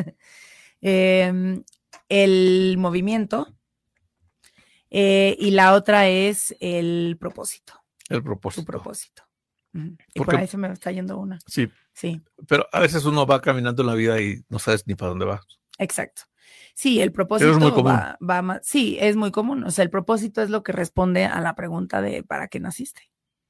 Speaker 4: eh, el movimiento. Eh, y la otra es el propósito.
Speaker 1: El propósito.
Speaker 4: Tu propósito. Uh-huh. Y por ahí se me está yendo una.
Speaker 1: Sí.
Speaker 4: Sí.
Speaker 1: Pero a veces uno va caminando en la vida y no sabes ni para dónde va.
Speaker 4: Exacto. Sí, el propósito
Speaker 1: es muy común.
Speaker 4: Va, va más. Sí, es muy común. O sea, el propósito es lo que responde a la pregunta de ¿para qué naciste?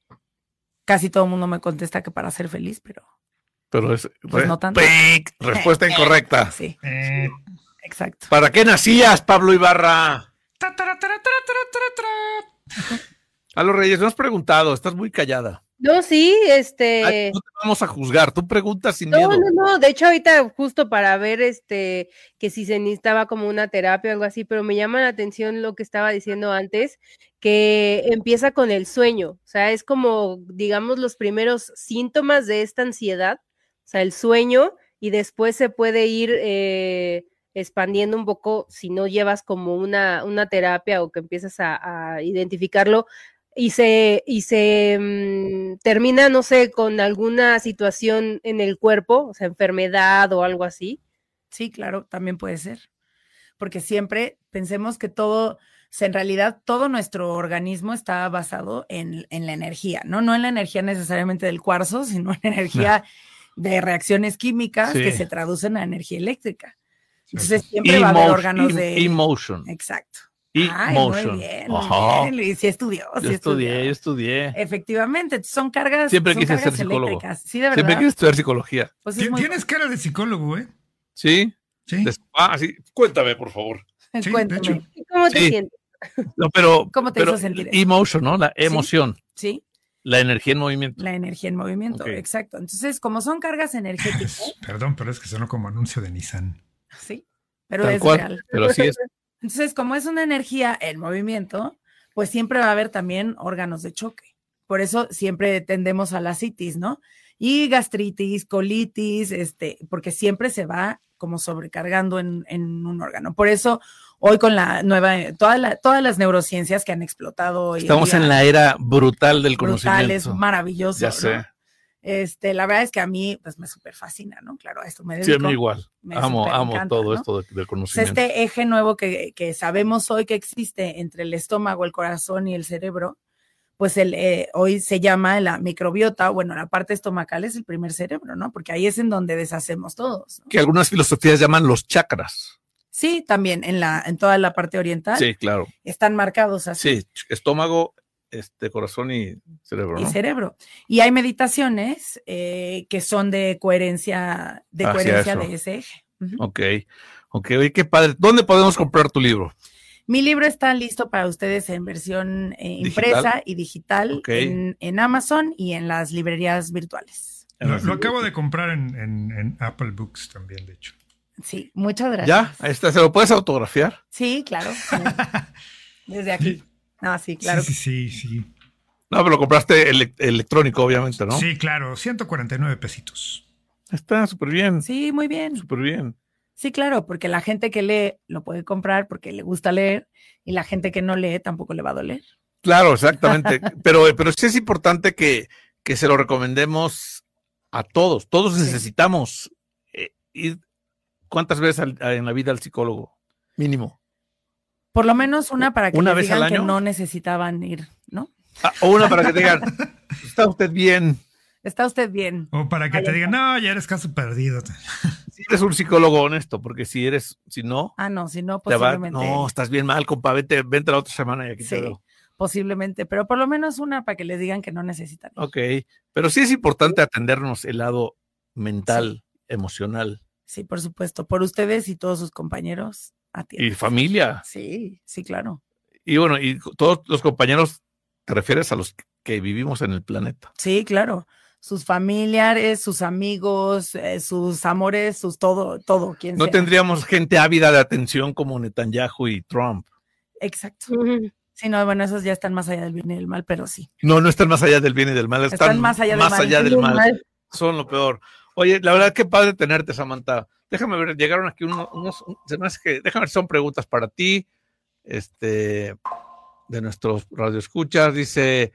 Speaker 4: Casi todo el mundo me contesta que para ser feliz, pero.
Speaker 1: Pero es.
Speaker 4: Pues
Speaker 1: re-
Speaker 4: no tanto.
Speaker 1: ¡Pic! Respuesta incorrecta.
Speaker 4: Sí.
Speaker 3: Eh,
Speaker 4: Exacto.
Speaker 1: ¿Para qué nacías, Pablo Ibarra?
Speaker 3: ta, ta, ta, ta, ta, ta, ta.
Speaker 1: A los Reyes, no has preguntado, estás muy callada.
Speaker 2: No, sí, este.
Speaker 1: Ay, no te vamos a juzgar, tú preguntas sin
Speaker 2: No,
Speaker 1: miedo.
Speaker 2: no, no, de hecho ahorita justo para ver este que si se necesitaba como una terapia o algo así, pero me llama la atención lo que estaba diciendo antes, que empieza con el sueño, o sea, es como, digamos, los primeros síntomas de esta ansiedad, o sea, el sueño, y después se puede ir eh, expandiendo un poco si no llevas como una, una terapia o que empiezas a, a identificarlo, y se, y se mmm, termina, no sé, con alguna situación en el cuerpo, o sea, enfermedad o algo así.
Speaker 4: Sí, claro, también puede ser. Porque siempre pensemos que todo, o sea, en realidad todo nuestro organismo está basado en, en la energía, ¿no? No en la energía necesariamente del cuarzo, sino en la energía no. de reacciones químicas sí. que se traducen a energía eléctrica. Entonces siempre
Speaker 1: Emotion,
Speaker 4: va a haber órganos de...
Speaker 1: Emotion.
Speaker 4: Exacto.
Speaker 1: Ay,
Speaker 4: muy bien, muy bien, Luis, sí estudió. Sí
Speaker 1: yo estudié,
Speaker 4: estudió.
Speaker 1: yo estudié.
Speaker 4: Efectivamente, son cargas
Speaker 1: Siempre
Speaker 4: son
Speaker 1: quise
Speaker 4: cargas
Speaker 1: ser psicólogo.
Speaker 4: Eléctricas. Sí, de verdad.
Speaker 1: Siempre quise estudiar psicología.
Speaker 4: Pues es muy...
Speaker 3: Tienes cara de psicólogo, ¿eh?
Speaker 1: Sí.
Speaker 3: Sí.
Speaker 1: Des... Ah, sí. Cuéntame, por favor.
Speaker 4: Sí, cuéntame.
Speaker 2: ¿Cómo te
Speaker 1: sí.
Speaker 2: sientes?
Speaker 1: No, pero,
Speaker 4: ¿Cómo te
Speaker 1: pero
Speaker 4: hizo sentir eso?
Speaker 1: Emotion, ¿no? La emoción.
Speaker 4: Sí.
Speaker 1: La energía en movimiento.
Speaker 4: La energía en movimiento, okay. Exacto. Entonces, como son cargas energéticas.
Speaker 3: Perdón, pero es que sonó como anuncio de Nissan.
Speaker 4: Sí, pero
Speaker 1: Tal
Speaker 4: es
Speaker 1: cual,
Speaker 4: real.
Speaker 1: Pero así es.
Speaker 4: Entonces, como es una energía en movimiento, pues siempre va a haber también órganos de choque. Por eso siempre tendemos a la citis, ¿no? Y gastritis, colitis, este, porque siempre se va como sobrecargando en, en un órgano. Por eso hoy con la nueva, toda la, todas las neurociencias que han explotado hoy
Speaker 1: Estamos
Speaker 4: en, día,
Speaker 1: en la era brutal del
Speaker 4: brutal,
Speaker 1: conocimiento.
Speaker 4: Es maravilloso.
Speaker 1: Ya sé.
Speaker 4: ¿no? Este, la verdad es que a mí pues me súper fascina, ¿no? Claro, a esto me dedico.
Speaker 1: Sí, a mí igual. Amo, amo encanta, todo ¿no? esto del de conocimiento.
Speaker 4: Este eje nuevo que, que sabemos hoy que existe entre el estómago, el corazón y el cerebro, pues el, eh, hoy se llama la microbiota, bueno, la parte estomacal es el primer cerebro, ¿no? Porque ahí es en donde deshacemos todos, ¿no?
Speaker 1: Que algunas filosofías llaman los chakras.
Speaker 4: Sí, también en la en toda la parte oriental.
Speaker 1: Sí, claro.
Speaker 4: Están marcados así.
Speaker 1: Sí, estómago, este, corazón y cerebro, ¿no?
Speaker 4: Y cerebro. Y hay meditaciones eh, que son de coherencia, de
Speaker 1: Hacia
Speaker 4: coherencia
Speaker 1: eso.
Speaker 4: de ese eje. Uh-huh.
Speaker 1: Ok, ok, oye, qué padre. ¿Dónde podemos comprar tu libro?
Speaker 4: Mi libro está listo para ustedes en versión eh, impresa ¿Digital? y digital
Speaker 1: okay.
Speaker 4: en, en Amazon y en las librerías virtuales.
Speaker 3: Lo, lo acabo de comprar en, en, en Apple Books también, de hecho.
Speaker 4: Sí, muchas gracias.
Speaker 1: ¿Ya? Ahí está. ¿Se lo puedes autografiar?
Speaker 4: Sí, claro. Desde aquí. No, sí, claro.
Speaker 3: Sí, sí, sí. sí.
Speaker 1: No, pero lo compraste ele- electrónico, obviamente, ¿no?
Speaker 3: Sí, claro. ciento cuarenta y nueve pesitos.
Speaker 1: Está súper bien.
Speaker 4: Sí, muy bien.
Speaker 1: Súper bien.
Speaker 4: Sí, claro, porque la gente que lee lo puede comprar porque le gusta leer y la gente que no lee tampoco le va a doler.
Speaker 1: Claro, exactamente. pero, pero sí es importante que, que se lo recomendemos a todos. Todos sí. necesitamos eh, ir cuántas veces al, en la vida al psicólogo, mínimo.
Speaker 4: Por lo menos una para que
Speaker 1: ¿Una
Speaker 4: les
Speaker 1: vez
Speaker 4: digan
Speaker 1: al año?
Speaker 4: que no necesitaban ir, ¿no?
Speaker 1: Ah, o una para que te digan, está usted bien.
Speaker 4: Está usted bien.
Speaker 3: O para que
Speaker 4: Ahí
Speaker 3: te
Speaker 4: está.
Speaker 3: digan, no, ya eres caso perdido.
Speaker 1: Si eres un psicólogo honesto, porque si eres, si no,
Speaker 4: Ah, no, si no,
Speaker 1: te va,
Speaker 4: posiblemente.
Speaker 1: no, estás bien mal, compa, vente, vente la otra semana y aquí
Speaker 4: Sí,
Speaker 1: te veo.
Speaker 4: posiblemente, pero por lo menos una para que les digan que no necesitan ir.
Speaker 1: Ok, pero sí es importante atendernos el lado mental, sí. emocional.
Speaker 4: sí, por supuesto. Por ustedes y todos sus compañeros. Atiende.
Speaker 1: Y familia.
Speaker 4: Sí, sí, claro.
Speaker 1: Y bueno, y todos los compañeros, ¿te refieres a los que vivimos en el planeta?
Speaker 4: Sí, claro. Sus familiares, sus amigos, eh, sus amores, sus todo, todo. Quien
Speaker 1: No
Speaker 4: sea.
Speaker 1: tendríamos gente ávida de atención como Netanyahu y Trump.
Speaker 4: Exacto. Sí, no, bueno, esos ya están más allá del bien y del mal, pero sí.
Speaker 1: No, no están más allá del bien y del mal, están,
Speaker 4: Están más allá del
Speaker 1: más
Speaker 4: mal.
Speaker 1: allá del
Speaker 2: Muy
Speaker 1: mal.
Speaker 2: mal.
Speaker 1: Son lo peor. Oye, la verdad, qué padre tenerte, Samantha. Déjame ver, llegaron aquí unos, unos se me hace que, déjame ver si son preguntas para ti, este, de nuestros radioescuchas. Dice,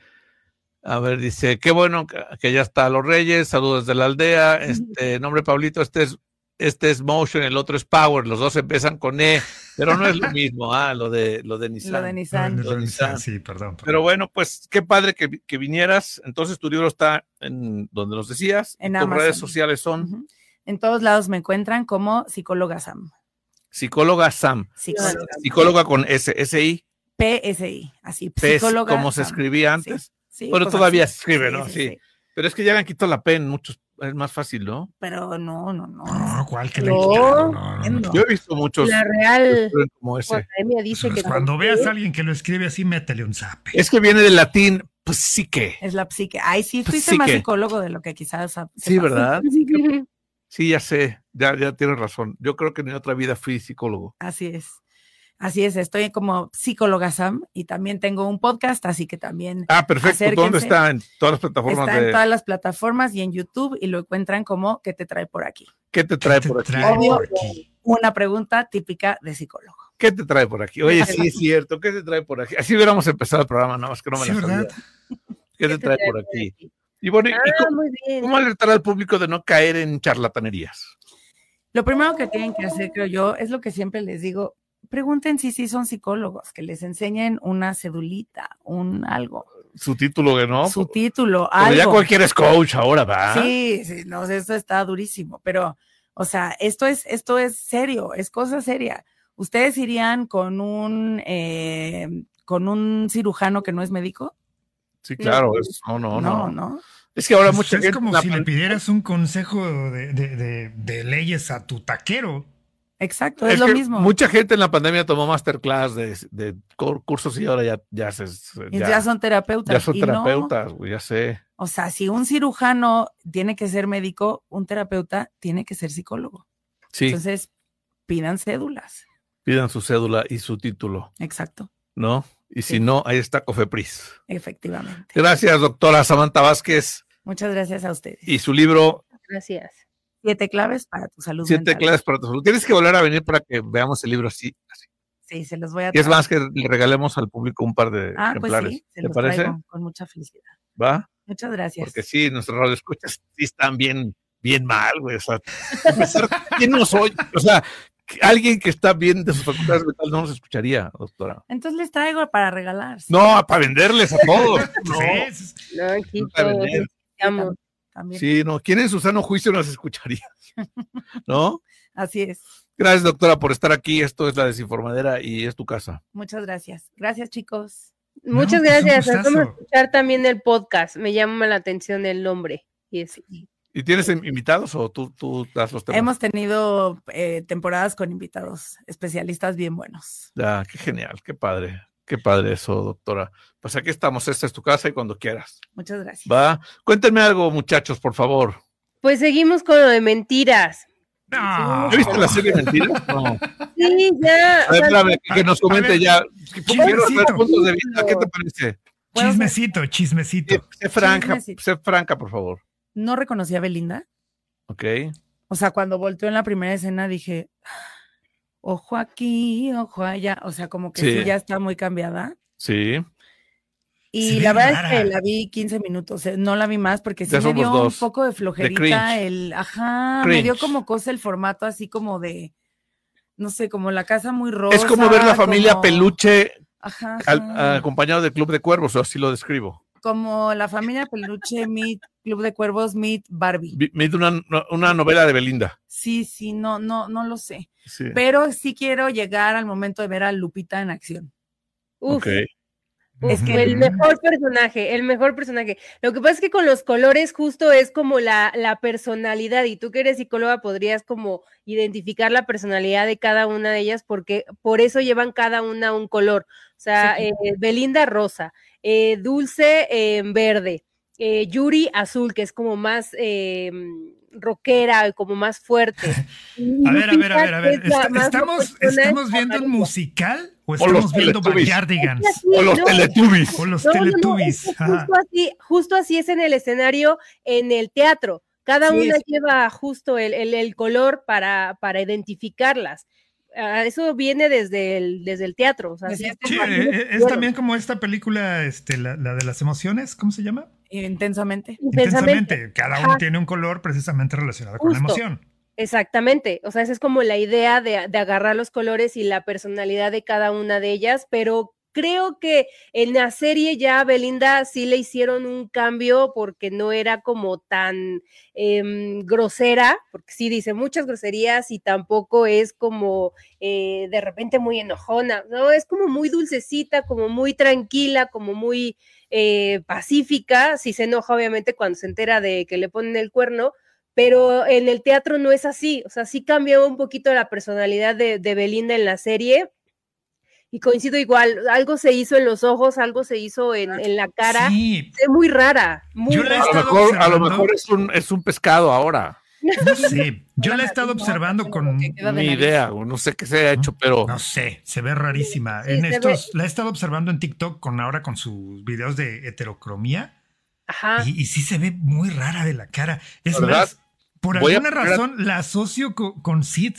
Speaker 1: a ver, dice, qué bueno que, que ya está Los Reyes, saludos desde la aldea. Este, nombre Pablito, este es, este es Motion, el otro es Power, los dos empiezan con E, pero no es lo mismo, ah, lo de, lo de Nissan.
Speaker 4: Lo de Nissan.
Speaker 3: No,
Speaker 1: Lo de Nissan.
Speaker 3: Sí, perdón, perdón.
Speaker 1: Pero bueno, pues qué padre que, que vinieras. Entonces tu libro está en donde nos decías.
Speaker 4: En
Speaker 1: tus
Speaker 4: Amazon.
Speaker 1: redes sociales son
Speaker 4: Ujú. En todos lados me encuentran como psicóloga Sam.
Speaker 1: Psicóloga Sam.
Speaker 4: Psicóloga.
Speaker 1: Psicóloga con S, S I,
Speaker 4: P S I, así,
Speaker 1: P,
Speaker 4: psicóloga
Speaker 1: como se
Speaker 4: Sam.
Speaker 1: escribía antes.
Speaker 4: Sí, sí,
Speaker 1: Bueno,
Speaker 4: pues
Speaker 1: todavía
Speaker 4: así.
Speaker 1: se escribe,
Speaker 4: Sí,
Speaker 1: ¿no?
Speaker 4: sí,
Speaker 1: Sí.
Speaker 4: sí.
Speaker 1: Pero es que ya le han quitado la P en muchos, es más fácil, ¿no?
Speaker 4: Pero no, no, no.
Speaker 3: No, ¿cuál que le
Speaker 2: No,
Speaker 3: he quitado? No, no, no.
Speaker 1: Yo he visto muchos
Speaker 2: La Real
Speaker 1: como ese.
Speaker 2: Academia dice
Speaker 3: Pues
Speaker 2: que
Speaker 3: cuando
Speaker 2: con
Speaker 3: veas
Speaker 2: P,
Speaker 3: a alguien que lo escribe así, métele un zape.
Speaker 1: Es que viene del latín, pues sí que.
Speaker 4: Es la psique. Ay, sí,
Speaker 1: Pues
Speaker 4: fuiste
Speaker 1: sí
Speaker 4: más
Speaker 1: que-
Speaker 4: psicólogo de lo que quizás. sepas.
Speaker 1: Sí, ¿verdad?
Speaker 2: Ujú.
Speaker 1: Sí, ya sé, ya, ya tienes razón. Yo creo que en mi otra vida fui psicólogo.
Speaker 4: Así es. Así es, estoy como psicóloga Sam y también tengo un podcast, así que también
Speaker 1: Ah, perfecto. ¿Dónde
Speaker 4: Acérquense.
Speaker 1: está? En todas las plataformas
Speaker 4: está
Speaker 1: de.
Speaker 4: en todas las plataformas y en YouTube y lo encuentran como ¿qué te trae por aquí?
Speaker 1: ¿Qué te trae
Speaker 3: ¿Qué
Speaker 1: por
Speaker 3: te
Speaker 1: aquí?
Speaker 3: trae
Speaker 4: Obvio.
Speaker 3: por aquí?
Speaker 4: Una pregunta típica de psicólogo.
Speaker 1: ¿Qué te trae por aquí? Oye, sí, es cierto. ¿Qué te trae por aquí? Así hubiéramos empezado el programa, nada más que no me
Speaker 3: Sí,
Speaker 1: la sabía.
Speaker 3: ¿verdad?
Speaker 1: ¿Qué te trae por aquí? Y bueno, ¿y
Speaker 2: Ah,
Speaker 1: cómo,
Speaker 2: muy bien.
Speaker 1: cómo alertar al público de no caer en charlatanerías?
Speaker 4: Lo primero que tienen que hacer, creo yo, es lo que siempre les digo, pregunten si sí son psicólogos, que les enseñen una cedulita, un algo,
Speaker 1: Su título que no.
Speaker 4: su título,
Speaker 1: Pero
Speaker 4: algo.
Speaker 1: ya cualquiera es coach ahora, ¿va?
Speaker 4: Sí, sí, no, esto está durísimo, pero, o sea, esto es, esto es serio, es cosa seria. ¿Ustedes irían con un, eh, con un cirujano que no es médico?
Speaker 1: Sí, claro. es- no, no, no,
Speaker 4: no, no.
Speaker 1: Es que ahora
Speaker 3: Pues
Speaker 1: mucha
Speaker 3: es
Speaker 1: gente.
Speaker 3: como
Speaker 1: la-
Speaker 3: si le pidieras un consejo de, de- de- de leyes a tu taquero.
Speaker 4: Exacto, es,
Speaker 1: es
Speaker 4: lo
Speaker 1: que
Speaker 4: mismo.
Speaker 1: Mucha gente en la pandemia tomó masterclass de, de cur- cursos y ahora ya, ya, se,
Speaker 4: Y
Speaker 1: ya,
Speaker 4: ya son terapeutas.
Speaker 1: ya son
Speaker 4: y no,
Speaker 1: terapeutas, güey, ya sé.
Speaker 4: o sea, si un cirujano tiene que ser médico, un terapeuta tiene que ser psicólogo.
Speaker 1: Sí,
Speaker 4: Entonces, pidan cédulas.
Speaker 1: pidan su cédula y su título,
Speaker 4: Exacto,
Speaker 1: ¿no? Y si
Speaker 4: Sí.
Speaker 1: no, ahí está Cofepris.
Speaker 4: efectivamente.
Speaker 1: Gracias, doctora Samantha Vázquez.
Speaker 4: Muchas gracias a ustedes.
Speaker 1: Y su libro,
Speaker 2: Gracias.
Speaker 4: Siete claves para tu salud
Speaker 1: Siete
Speaker 4: mental.
Speaker 1: claves para tu salud. Tienes que volver a venir para que veamos el libro así. así.
Speaker 4: Sí, se los voy a
Speaker 1: Y es
Speaker 4: traer.
Speaker 1: más que le regalemos al público un par de
Speaker 4: Ah, pues
Speaker 1: ejemplares.
Speaker 4: sí, se
Speaker 1: ¿Te
Speaker 4: los
Speaker 1: parece?
Speaker 4: traigo con mucha felicidad.
Speaker 1: ¿Va?
Speaker 4: Muchas gracias.
Speaker 1: Porque sí, nuestros radioescuchas sí están bien, bien mal, güey. O sea, empezar, ¿quién nos oye? O sea, que alguien que está bien de sus facultades mentales no nos escucharía, doctora.
Speaker 4: Entonces les traigo para regalar. sí.
Speaker 1: No, para venderles a todos. No,
Speaker 3: Sí, sí,
Speaker 2: No, aquí
Speaker 1: no para
Speaker 2: todos
Speaker 1: vender.
Speaker 2: necesitamos.
Speaker 4: También.
Speaker 1: Sí, no, ¿quién en su sano juicio nos escucharía? ¿No?
Speaker 4: Así es.
Speaker 1: Gracias, doctora, por estar aquí. Esto es La Desinformadera y es tu casa.
Speaker 4: Muchas gracias. Gracias, chicos.
Speaker 2: Muchas
Speaker 3: pues, un
Speaker 2: gracias.
Speaker 3: gustazo.
Speaker 2: Vamos a escuchar también el podcast. Me llama la atención el nombre. Y es-
Speaker 1: ¿Y tienes invitados o tú, tú das los temas?
Speaker 4: Hemos tenido eh, temporadas con invitados, especialistas bien buenos.
Speaker 1: Ya, qué genial, qué padre. Qué padre eso, doctora. Pues aquí estamos, esta es tu casa y cuando quieras.
Speaker 4: Muchas gracias.
Speaker 1: Va. Cuéntenme algo, muchachos, por favor.
Speaker 2: Pues seguimos con lo de mentiras.
Speaker 3: No.
Speaker 1: ¿Ya viste la serie Mentiras? No.
Speaker 2: Sí, ya.
Speaker 1: A ver, espérame, que nos comente
Speaker 3: A ver,
Speaker 1: ya. Quiero saber
Speaker 3: chismecito.
Speaker 1: puntos de vista. ¿Qué te parece?
Speaker 4: ¿Puedo ser-
Speaker 3: Chismecito,
Speaker 1: Sé,
Speaker 3: chismecito.
Speaker 1: sé franca,
Speaker 4: Chismecito.
Speaker 1: sé franca, por favor.
Speaker 4: No reconocí a Belinda.
Speaker 1: Ok.
Speaker 4: O sea, cuando volteó en la primera escena dije, ojo aquí, ojo allá. O sea, como que sí,
Speaker 1: Sí.
Speaker 4: ya está muy cambiada.
Speaker 1: Sí.
Speaker 4: Y
Speaker 3: Se ve
Speaker 4: la verdad
Speaker 3: rara.
Speaker 4: es que la vi quince minutos, eh, no la vi más porque sí
Speaker 1: Ya
Speaker 4: me
Speaker 1: somos
Speaker 4: dio
Speaker 1: dos.
Speaker 4: un poco de
Speaker 1: cringe.
Speaker 4: flojerita el, ajá, me dio
Speaker 1: Cringe.
Speaker 4: como cosa el formato así como de, no sé, como la casa muy rosa.
Speaker 1: Es como ver la familia
Speaker 4: como-
Speaker 1: Peluche
Speaker 4: Ajá,
Speaker 1: al-
Speaker 4: ajá.
Speaker 1: acompañado de Club de Cuervos, o así lo describo.
Speaker 4: Como la familia Peluche meet Club de Cuervos meet Barbie.
Speaker 1: Vi- vi una, una novela de Belinda.
Speaker 4: Sí, sí, no, no, no lo sé.
Speaker 1: Sí.
Speaker 4: Pero sí quiero llegar al momento de ver a Lupita en acción.
Speaker 2: Uf,
Speaker 1: Ok.
Speaker 2: Es que el mejor personaje, el mejor personaje. Lo que pasa es que con los colores justo es como la, la personalidad, y tú que eres psicóloga podrías como identificar la personalidad de cada una de ellas, porque por eso llevan cada una un color. O sea, sí. eh, Belinda rosa, eh, Dulce eh, verde, eh, Yuri azul, que es como más eh, rockera, como más fuerte.
Speaker 3: A ver, a ver, a ver, a ver. Está, estamos, ¿Estamos viendo un musical? ¿O estamos o viendo Backyardigans?
Speaker 1: Así, o los no, Teletubbies.
Speaker 3: O los
Speaker 2: no,
Speaker 3: Teletubbies.
Speaker 2: No, no, justo, así, justo así es en el escenario, en el teatro. Cada sí, una sí. lleva justo el, el, el color para, para identificarlas. Uh, eso viene desde el, desde el teatro. O sea,
Speaker 3: sí, es, sí, es, es también como esta película, este, la, la de las emociones, ¿cómo se llama?
Speaker 4: Intensamente.
Speaker 3: Intensamente. Intensamente. Cada uno Ajá. tiene un color precisamente relacionado justo. con la emoción.
Speaker 2: Exactamente, o sea, esa es como la idea de, de agarrar los colores y la personalidad de cada una de ellas, pero creo que en la serie ya a Belinda sí le hicieron un cambio porque no era como tan eh, grosera, porque sí dice muchas groserías y tampoco es como eh, de repente muy enojona, no, es como muy dulcecita, como muy tranquila, como muy eh, pacífica, sí se enoja obviamente cuando se entera de que le ponen el cuerno, pero en el teatro no es así, o sea, sí cambió un poquito la personalidad de, de Belinda en la serie, y coincido igual, algo se hizo en los ojos, algo se hizo en, en la cara,
Speaker 3: sí.
Speaker 2: es muy rara, muy
Speaker 3: Yo
Speaker 2: rara.
Speaker 1: A, lo mejor, a lo mejor es un, es un pescado ahora.
Speaker 3: No sé, yo la he estado observando con...
Speaker 1: Ni idea, no sé qué se ha hecho, pero...
Speaker 3: No sé, se ve rarísima. Sí, en estos, ve. La he estado observando en TikTok con ahora con sus videos de heterocromía,
Speaker 2: Ajá.
Speaker 3: Y, y sí se ve muy rara de la cara. Es
Speaker 1: ¿verdad?
Speaker 3: Más, por
Speaker 1: Voy
Speaker 3: alguna
Speaker 1: a...
Speaker 3: razón la asocio con, con Sid.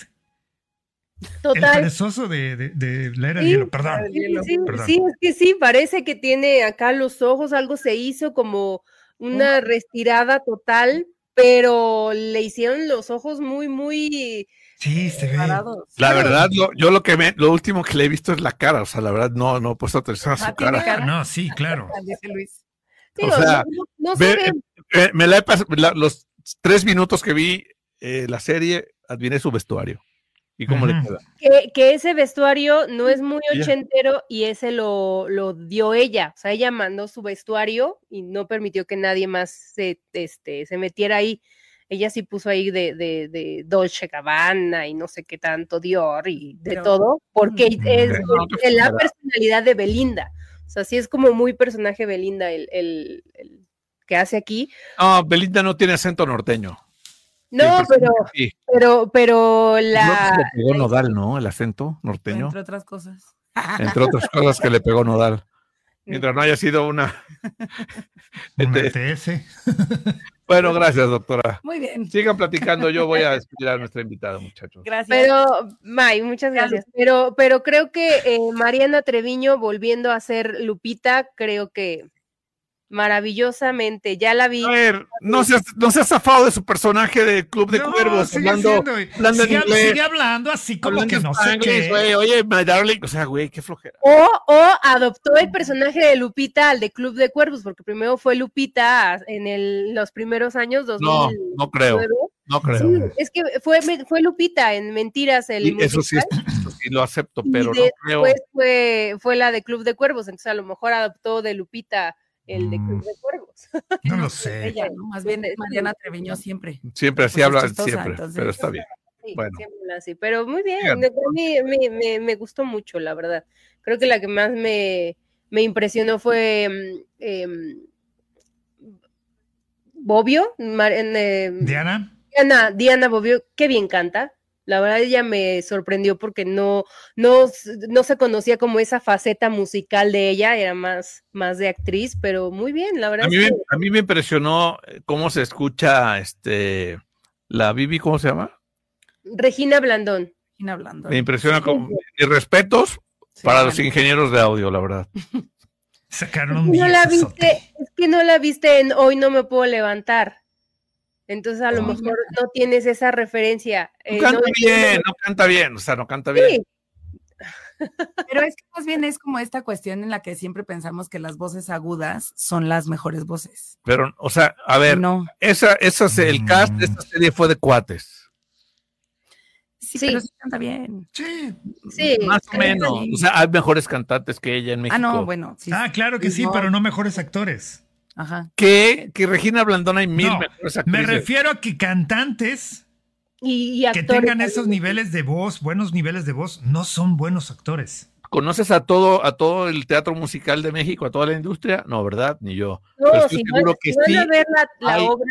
Speaker 2: Total.
Speaker 3: El perezoso de, de, de la era
Speaker 2: sí,
Speaker 3: del hielo, perdón.
Speaker 2: Sí, sí,
Speaker 3: perdón.
Speaker 2: sí, es que sí, parece que tiene acá los ojos, algo se hizo como una retirada total, pero le hicieron los ojos muy, muy...
Speaker 3: Sí, se ve.
Speaker 2: Parados.
Speaker 1: La verdad, lo, yo lo que me, lo último que le he visto es la cara, o sea, la verdad no, no he puesto atención a su
Speaker 4: Ah,
Speaker 1: cara.
Speaker 4: cara.
Speaker 3: No, sí, claro.
Speaker 4: Dice Luis.
Speaker 2: Digo,
Speaker 1: o sea,
Speaker 2: no, no
Speaker 1: ve,
Speaker 2: se ve.
Speaker 1: eh, me la he pas- la, los tres minutos que vi eh, la serie, admiré su vestuario y cómo
Speaker 3: uh-huh.
Speaker 1: le queda.
Speaker 2: Que, que ese vestuario no es muy ochentero y ese lo, lo dio ella, o sea, ella mandó su vestuario y no permitió que nadie más se, este, se metiera ahí. Ella sí puso ahí de, de, de Dolce Gabbana y no sé qué tanto Dior y de Pero, todo, porque es, es, es la personalidad de Belinda. O sea, sí es como muy personaje Belinda el, el, el que hace aquí.
Speaker 1: No, Belinda no tiene acento norteño.
Speaker 2: No, pero, sí. pero, pero la...
Speaker 1: Le pegó Nodal, ¿no? El acento norteño.
Speaker 4: Entre otras cosas.
Speaker 1: Entre otras cosas que le pegó Nodal. Mientras no haya sido una...
Speaker 3: una E T S.
Speaker 1: Bueno, gracias, doctora.
Speaker 4: Muy bien.
Speaker 1: Sigan platicando, yo voy a despedir a nuestra invitada, muchachos.
Speaker 2: Gracias. Pero, May, muchas gracias. Pero, pero creo que eh, Mariana Treviño, volviendo a ser Lupita, creo que maravillosamente, ya la vi.
Speaker 1: A ver, no se, no se ha zafado de su personaje de Club de no, Cuervos, hablando, hablando
Speaker 3: sigue,
Speaker 1: en inglés.
Speaker 3: Sigue hablando así como
Speaker 1: hablando
Speaker 3: que no sé qué.
Speaker 1: Wey, oye, my darling, o sea, güey, qué flojera.
Speaker 2: O, o adoptó el personaje de Lupita al de Club de Cuervos, porque primero fue Lupita en el, los primeros años, dos mil nueve.
Speaker 1: No, no creo. No creo.
Speaker 2: Sí, es que fue, fue Lupita en Mentiras. El
Speaker 1: sí, eso, sí, eso sí lo acepto, pero
Speaker 2: y
Speaker 1: no creo.
Speaker 2: Después fue, fue la de Club de Cuervos, entonces a lo mejor adoptó de Lupita el de Club de Cuervos.
Speaker 3: No lo sé.
Speaker 4: Ella, ¿no? Más bien Mariana Treviño siempre.
Speaker 1: Siempre así habla, chistosa, siempre, entonces, pero está bien.
Speaker 2: Sí,
Speaker 1: bueno.
Speaker 2: siempre así, pero muy bien, a mí me, me, me gustó mucho, la verdad. Creo que la que más me, me impresionó fue eh, Bobbio, Mar, eh,
Speaker 3: Diana.
Speaker 2: Diana, Diana Bobbio, qué bien canta. La verdad ella me sorprendió porque no, no, no se conocía como esa faceta musical de ella, era más, más de actriz, pero muy bien, la verdad.
Speaker 1: A mí,
Speaker 2: es que...
Speaker 1: me, a mí me impresionó cómo se escucha este la Bibi, ¿cómo se llama?
Speaker 2: Regina Blandón.
Speaker 4: Regina Blandón.
Speaker 1: Me impresiona con y respetos sí, para los ingenieros de audio, la verdad.
Speaker 3: Sacaron un
Speaker 2: no la viste, es que no la viste en Hoy no me puedo levantar. Entonces a lo
Speaker 3: no,
Speaker 2: mejor no tienes esa referencia.
Speaker 1: No eh, canta no, bien, no, no canta bien, o sea, no canta
Speaker 2: sí.
Speaker 1: bien.
Speaker 4: Pero es que más bien es como esta cuestión en la que siempre pensamos que las voces agudas son las mejores voces.
Speaker 1: Pero, o sea, a ver,
Speaker 4: no.
Speaker 1: esa, esa, el cast de esta serie fue de cuates.
Speaker 4: sí,
Speaker 2: Sí.
Speaker 4: pero sí canta bien.
Speaker 3: Sí.
Speaker 2: Sí,
Speaker 1: Más o
Speaker 2: creo que
Speaker 1: menos.
Speaker 4: sí.
Speaker 1: O sea, hay mejores cantantes que ella en México.
Speaker 4: Ah, no, bueno, sí.
Speaker 3: Ah, claro que sí,
Speaker 4: No.
Speaker 3: pero no mejores actores.
Speaker 4: Ajá.
Speaker 1: Que, que Regina Blandón hay mil
Speaker 3: No,
Speaker 1: mejores
Speaker 3: me
Speaker 1: actrices.
Speaker 3: refiero a que cantantes
Speaker 2: Y, y
Speaker 3: que
Speaker 2: actores
Speaker 3: tengan esos
Speaker 2: también.
Speaker 3: niveles de voz, buenos niveles de voz, no son buenos actores.
Speaker 1: ¿Conoces a todo, a todo el teatro musical de México, a toda la industria? No, ¿verdad? Ni yo.
Speaker 2: No,
Speaker 1: Pero estoy
Speaker 2: si,
Speaker 1: seguro
Speaker 2: van,
Speaker 1: que
Speaker 2: si van
Speaker 1: sí
Speaker 2: a ver la, la
Speaker 1: hay-
Speaker 2: obra,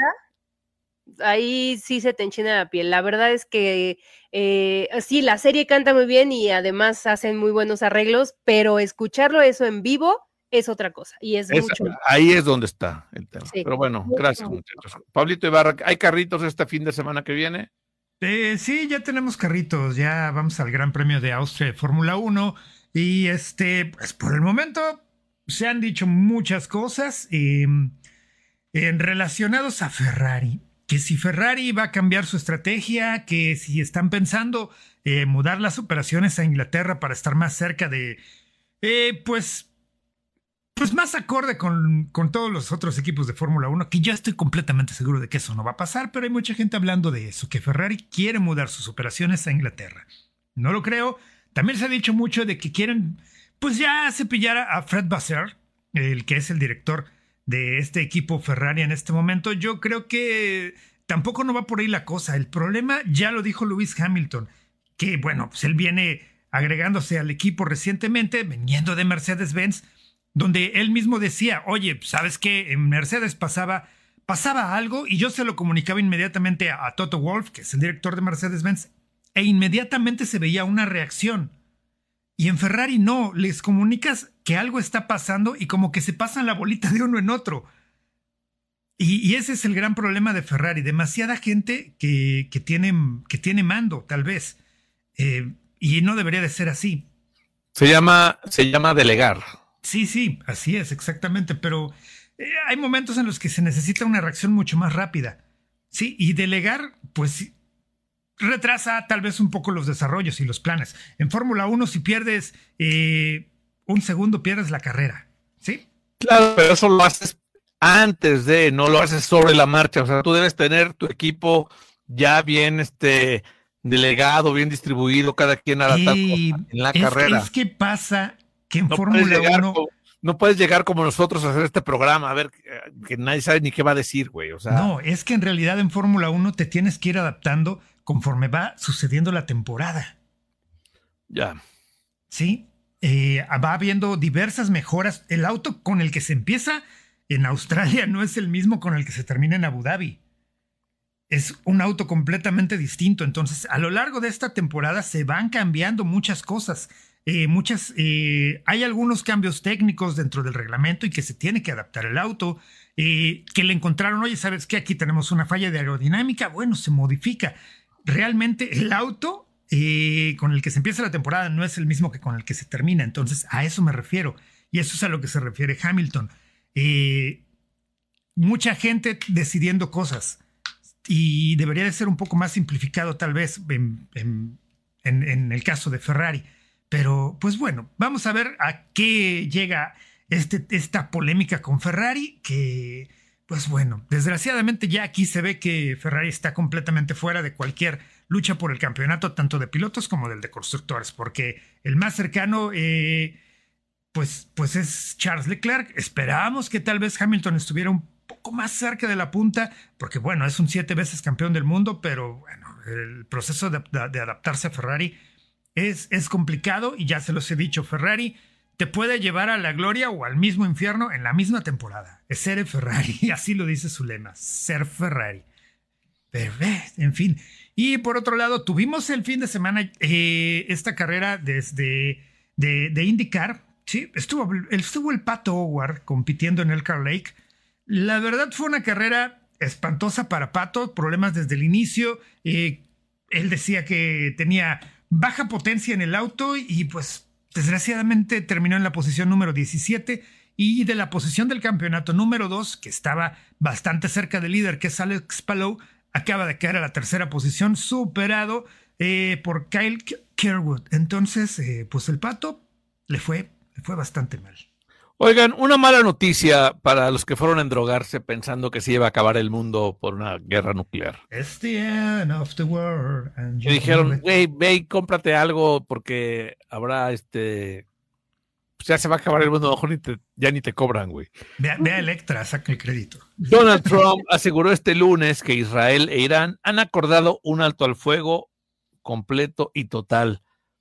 Speaker 2: ahí sí se te enchina la piel. La verdad es que eh, sí, la serie canta muy bien y además hacen muy buenos arreglos, pero escucharlo eso en vivo es otra cosa y es
Speaker 1: es-
Speaker 2: mucho.
Speaker 1: ahí es donde está el tema.
Speaker 2: Sí.
Speaker 1: Pero bueno,
Speaker 2: Mucho,
Speaker 1: gracias,
Speaker 2: mucho.
Speaker 1: muchachos. Pablito Ibarra, ¿hay carritos este fin de semana que viene?
Speaker 3: Eh, sí, ya tenemos carritos, ya vamos al Gran Premio de Austria de Fórmula uno y este, pues por el momento se han dicho muchas cosas eh, en relacionados a Ferrari, que si Ferrari va a cambiar su estrategia, que si están pensando eh, mudar las operaciones a Inglaterra para estar más cerca de, eh, pues, pues más acorde con, con todos los otros equipos de Fórmula uno, que yo estoy completamente seguro de que eso no va a pasar, pero hay mucha gente hablando de eso, que Ferrari quiere mudar sus operaciones a Inglaterra. No lo creo. También se ha dicho mucho de que quieren, pues ya cepillar a Fred Vasseur, el que es el director de este equipo Ferrari en este momento. Yo creo que tampoco no va por ahí la cosa. El problema ya lo dijo Lewis Hamilton, que bueno, pues él viene agregándose al equipo recientemente, viniendo de Mercedes-Benz, donde él mismo decía, oye, ¿sabes qué? En Mercedes pasaba, pasaba algo y yo se lo comunicaba inmediatamente a, a Toto Wolff, que es el director de Mercedes-Benz, e inmediatamente se veía una reacción. Y en Ferrari no, les comunicas que algo está pasando y como que se pasan la bolita de uno en otro. Y, y ese es el gran problema de Ferrari, demasiada gente que, que, tiene, que tiene mando, tal vez. Eh, y no debería de ser así.
Speaker 1: Se llama, se llama delegar.
Speaker 3: Sí, sí, así es, exactamente, pero eh, hay momentos en los que se necesita una reacción mucho más rápida, ¿sí? Y delegar, pues, retrasa tal vez un poco los desarrollos y los planes. En Fórmula uno, si pierdes eh, un segundo, pierdes la carrera, ¿sí?
Speaker 1: Claro, pero eso lo haces antes de, no lo haces sobre la marcha. O sea, tú debes tener tu equipo ya bien este, delegado, bien distribuido, cada quien hará tal
Speaker 3: Y
Speaker 1: cosa en la
Speaker 3: es,
Speaker 1: carrera.
Speaker 3: es que pasa que en
Speaker 1: No puedes,
Speaker 3: Fórmula
Speaker 1: llegar,
Speaker 3: uno...
Speaker 1: co- no puedes llegar como nosotros a hacer este programa, a ver, eh, que nadie sabe ni qué va a decir, güey. O sea,
Speaker 3: No, es que en realidad en Fórmula uno te tienes que ir adaptando conforme va sucediendo la temporada.
Speaker 1: ya.
Speaker 3: ¿Sí? Eh, va habiendo diversas mejoras. El auto con el que se empieza en Australia no es el mismo con el que se termina en Abu Dhabi. Es un auto completamente distinto. Entonces, a lo largo de esta temporada se van cambiando muchas cosas. Eh, muchas, eh, hay algunos cambios técnicos dentro del reglamento y que se tiene que adaptar el auto. Eh, que le encontraron, oye, ¿sabes qué? Aquí tenemos una falla de aerodinámica. Bueno, se modifica. Realmente el auto eh, con el que se empieza la temporada no es el mismo que con el que se termina. Entonces, a eso me refiero. Y eso es a lo que se refiere Hamilton. Eh, mucha gente decidiendo cosas. Y debería de ser un poco más simplificado tal vez en, en, en, en el caso de Ferrari. Pero, pues bueno, vamos a ver a qué llega este, esta polémica con Ferrari, que, pues bueno, desgraciadamente ya aquí se ve que Ferrari está completamente fuera de cualquier lucha por el campeonato, tanto de pilotos como del de constructores, porque el más cercano, eh, pues, pues es Charles Leclerc. Esperábamos que tal vez Hamilton estuviera un poco más cerca de la punta, porque bueno, es un siete veces campeón del mundo, pero bueno, el proceso de, de, de adaptarse a Ferrari Es, es complicado y ya se los he dicho, Ferrari te puede llevar a la gloria o al mismo infierno en la misma temporada. Es ser Ferrari, así lo dice su lema, ser Ferrari. Pero, eh, en fin. Y por otro lado, tuvimos el fin de semana eh, esta carrera desde de, de IndyCar. Sí, estuvo, estuvo el Pato O'Ward compitiendo en el Car Lake. La verdad fue una carrera espantosa para Pato, problemas desde el inicio. Eh, él decía que tenía baja potencia en el auto y pues desgraciadamente terminó en la posición número diecisiete y de la posición del campeonato número dos, que estaba bastante cerca del líder, que es Alex Palou, acaba de caer a la tercera posición, superado eh, por Kyle Kirkwood. Entonces, eh, pues el Pato le fue, le fue bastante mal.
Speaker 1: Oigan, una mala noticia para los que fueron a endrogarse pensando que se iba a acabar el mundo por una guerra nuclear.
Speaker 3: It's the end of the world. And
Speaker 1: Y dijeron, güey, ve y cómprate algo porque habrá este... Pues ya se va a acabar el mundo, mejor ni te, ya ni te cobran, güey.
Speaker 3: Ve, ve a Electra, saca el crédito.
Speaker 1: Donald Trump aseguró este lunes que Israel e Irán han acordado un alto al fuego completo y total.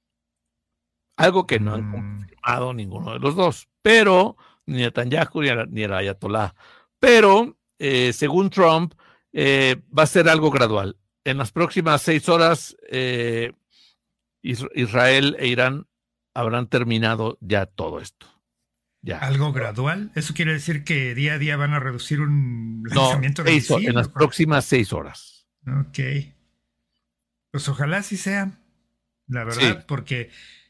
Speaker 1: Algo que no han confirmado ninguno de los dos, pero ni Netanyahu ni, ni el Ayatollah. Pero, eh, según Trump, eh, va a ser algo gradual. En las próximas seis horas, eh, Israel e Irán habrán terminado ya todo esto. Ya.
Speaker 3: ¿Algo gradual? ¿Eso quiere decir que día a día van a reducir un lanzamiento
Speaker 1: no,
Speaker 3: de
Speaker 1: seis,
Speaker 3: misil?
Speaker 1: En las próximas seis horas.
Speaker 3: Ok. Pues ojalá sí sea, la verdad, sí. Porque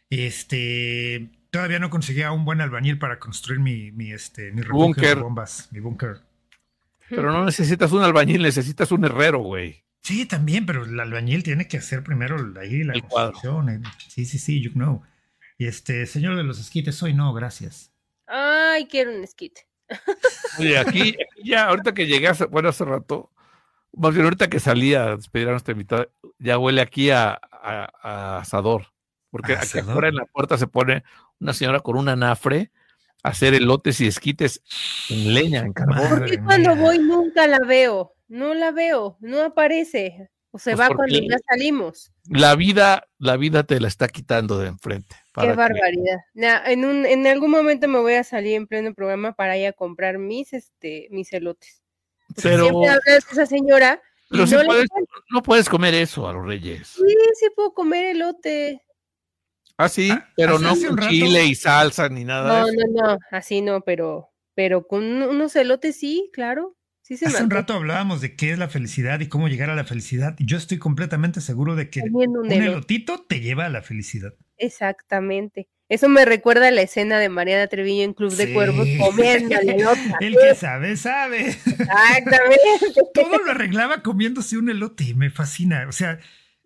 Speaker 3: este todavía no conseguía un buen albañil para construir mi, mi, este, mi refugio de bombas, mi búnker.
Speaker 1: Pero no necesitas un albañil, necesitas un herrero, güey.
Speaker 3: Sí, también, pero el albañil tiene que hacer primero ahí la
Speaker 1: el
Speaker 3: construcción. El, sí, sí, sí, you know. Y este, señor de los esquites, hoy no, gracias.
Speaker 2: Ay, quiero un esquite.
Speaker 1: Oye, aquí, aquí ya, ahorita que llegué, hace, bueno, hace rato, más bien ahorita que salí a despedir a nuestra invitada, ya huele aquí a, a, a asador. Porque ¿A aquí asador? Afuera en la puerta se pone una señora con un anafre a hacer elotes y esquites en leña, en carbón.
Speaker 2: Porque cuando voy nunca la veo, no la veo, no aparece. O se pues va cuando ya salimos.
Speaker 1: La vida, la vida te la está quitando de enfrente.
Speaker 2: Qué barbaridad. Que... Nah, en, un, en algún momento me voy a salir en pleno programa para ir a comprar mis, este, mis elotes. Porque
Speaker 1: pero
Speaker 2: siempre hablas de esa señora.
Speaker 1: Pero si
Speaker 2: no,
Speaker 1: puedes, no puedes comer eso a los Reyes.
Speaker 2: Sí, sí puedo comer elote.
Speaker 1: Ah, sí, ah, pero no con chile y salsa ni nada.
Speaker 2: No,
Speaker 1: de eso.
Speaker 2: no, no, así no, pero, pero con unos elotes sí, claro. Sí se
Speaker 3: Hace un rato hablábamos de qué es la felicidad y cómo llegar a la felicidad. Y yo estoy completamente seguro de que un, un elotito te lleva a la felicidad.
Speaker 2: Exactamente. Eso me recuerda a la escena de Mariana Treviño en Club sí. de Cuervos comiendo el elote.
Speaker 3: El que sabe, sabe.
Speaker 2: Exactamente.
Speaker 3: Todo lo arreglaba comiéndose un elote y me fascina. O sea,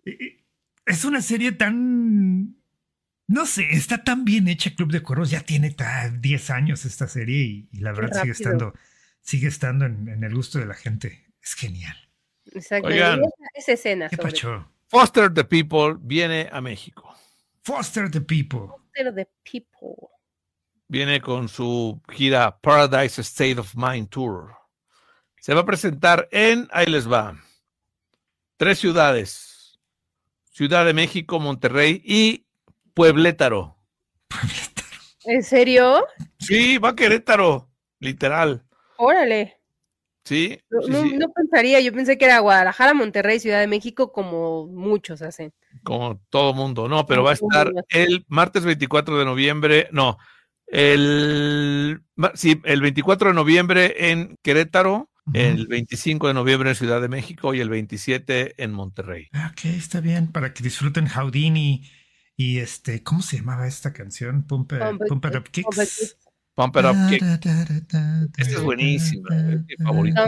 Speaker 3: es una serie tan... No sé, está tan bien hecha Club de Cuervos. Ya tiene diez años esta serie y, y la verdad sigue estando... sigue estando en, en el gusto de la gente. Es genial.
Speaker 2: Exacto. Oigan, esa, esa escena.
Speaker 3: ¿Qué pacho?
Speaker 1: Foster the People viene a México.
Speaker 3: Foster the People.
Speaker 2: Foster the People.
Speaker 1: Viene con su gira Paradise State of Mind Tour. Se va a presentar en, ahí les va, tres ciudades. Ciudad de México, Monterrey y Pueblétaro.
Speaker 3: Pueblétaro.
Speaker 2: ¿En serio?
Speaker 1: Sí, va a Querétaro, literal.
Speaker 2: Órale.
Speaker 1: Sí,
Speaker 2: no,
Speaker 1: sí,
Speaker 2: no,
Speaker 1: sí.
Speaker 2: no pensaría, yo pensé que era Guadalajara, Monterrey, Ciudad de México, como muchos hacen.
Speaker 1: Como todo mundo, no, pero va a estar el martes veinticuatro de noviembre, no, el, sí, el veinticuatro de noviembre en Querétaro, uh-huh. El veinticinco de noviembre en Ciudad de México y el veintisiete en Monterrey.
Speaker 3: Ok, está bien, para que disfruten Houdini y este, ¿cómo se llamaba esta canción? Pump, Pump, Pump It Up Kicks.
Speaker 1: Pump It Up Kick. Esta es buenísima, es mi favorita.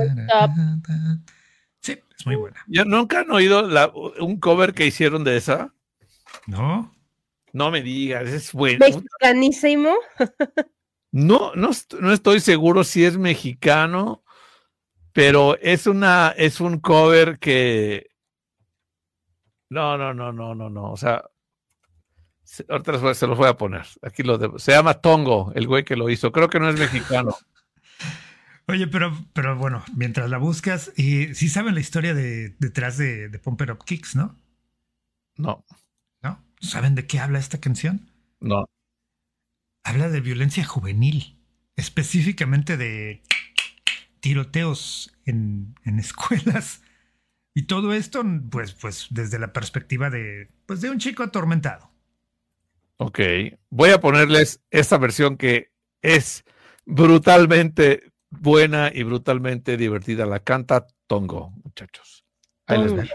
Speaker 3: Sí, es muy buena.
Speaker 1: ¿Ya nunca han oído la, un cover que hicieron de esa?
Speaker 3: No.
Speaker 1: No me digas, es bueno.
Speaker 2: ¿Mexicanísimo?
Speaker 1: No, no, no estoy seguro si es mexicano, pero es una, es un cover que. No, no, no, no, no, no. O sea. Ahorita se los voy a poner. Aquí lo debo. Se llama Tongo, el güey que lo hizo. Creo que no es mexicano.
Speaker 3: Oye, pero, pero bueno, mientras la buscas, y sí saben la historia de detrás de, de Pump It Up Kicks, ¿no?
Speaker 1: No.
Speaker 3: ¿No? ¿Saben de qué habla esta canción?
Speaker 1: No.
Speaker 3: Habla de violencia juvenil, específicamente de tiroteos en, en escuelas. Y todo esto, pues, pues, desde la perspectiva de, pues, de un chico atormentado.
Speaker 1: Ok, voy a ponerles esta versión que es brutalmente buena y brutalmente divertida. La canta Tongo, muchachos. Ahí les va.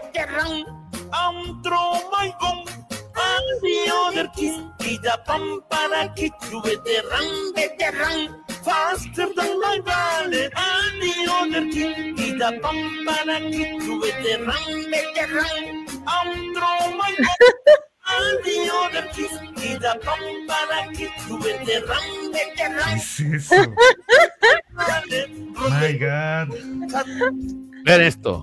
Speaker 3: ¿Qué es eso? My God.
Speaker 1: Ven esto.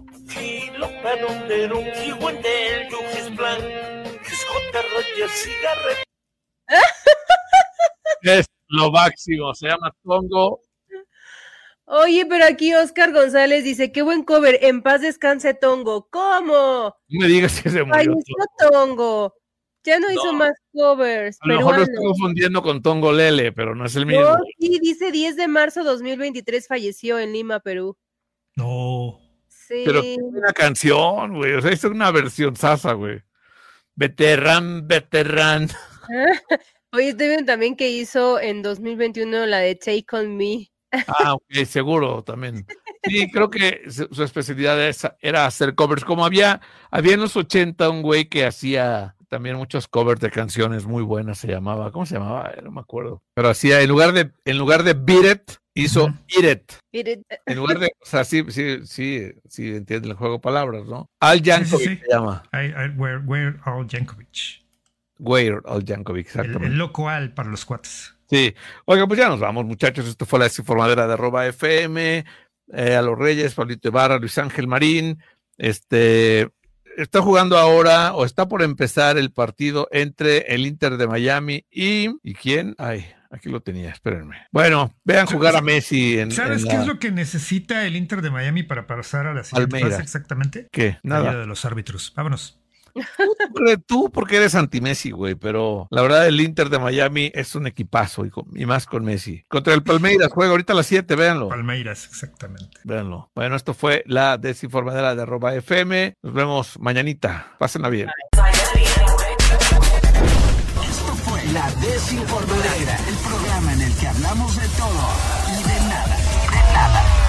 Speaker 1: Es lo máximo, se llama Tongo.
Speaker 2: Oye, pero aquí Oscar González dice, qué buen cover, en paz descanse Tongo. ¿Cómo?
Speaker 1: No me digas que se murió.
Speaker 2: Falleció Tongo. Ya no, no hizo más covers.
Speaker 1: A lo mejor lo estoy confundiendo con Tongo Lele, pero no es el mismo.
Speaker 2: No, sí, dice diez de marzo de dos mil veintitrés falleció en Lima, Perú.
Speaker 3: No.
Speaker 2: Sí.
Speaker 1: Pero es una canción, güey. O sea, es una versión sasa, güey. Veterán, veterán.
Speaker 2: Oye, estoy viendo también que hizo en dos mil veintiuno la de Take On Me.
Speaker 1: Ah, ok, seguro también. Sí, creo que su, su especialidad era, era hacer covers. Como había, había en los ochenta un güey que hacía también muchos covers de canciones muy buenas, se llamaba, ¿cómo se llamaba? No me acuerdo. Pero hacía, en lugar de, en lugar de Beat It, hizo uh-huh. Eat It.
Speaker 2: Eat It.
Speaker 1: En lugar de, o sea, sí, sí, sí, sí entienden el juego de palabras, ¿no? Al Yankovic sí, sí, sí. se llama.
Speaker 3: I, I, where, where Al Yankovic.
Speaker 1: Weird Al Yankovic, exactamente.
Speaker 3: El, el loco Al para los cuates.
Speaker 1: Sí, oiga, pues ya nos vamos, muchachos. Esto fue la desinformadera de arroba F M, eh, a los Reyes, Pablito Ibarra, Luis Ángel Marín. Este está jugando ahora, o está por empezar el partido entre el Inter de Miami y. ¿Y quién? Ay, aquí lo tenía, espérenme. Bueno, vean jugar a Messi. En,
Speaker 3: ¿Sabes
Speaker 1: en
Speaker 3: qué
Speaker 1: la...
Speaker 3: es lo que necesita el Inter de Miami para pasar a la siguiente fase exactamente?
Speaker 1: ¿Qué? Nada.
Speaker 3: La de los árbitros. Vámonos.
Speaker 1: Tú porque eres anti-Messi, güey, pero la verdad el Inter de Miami es un equipazo y, con, y más con Messi. Contra el Palmeiras, juega ahorita a las siete, véanlo.
Speaker 3: Palmeiras, exactamente.
Speaker 1: Véanlo. Bueno, esto fue la desinformadera de arroba F M. Nos vemos mañanita. Pásenla bien.
Speaker 5: Esto fue la desinformadera, el programa en el que hablamos de todo y de nada, de nada.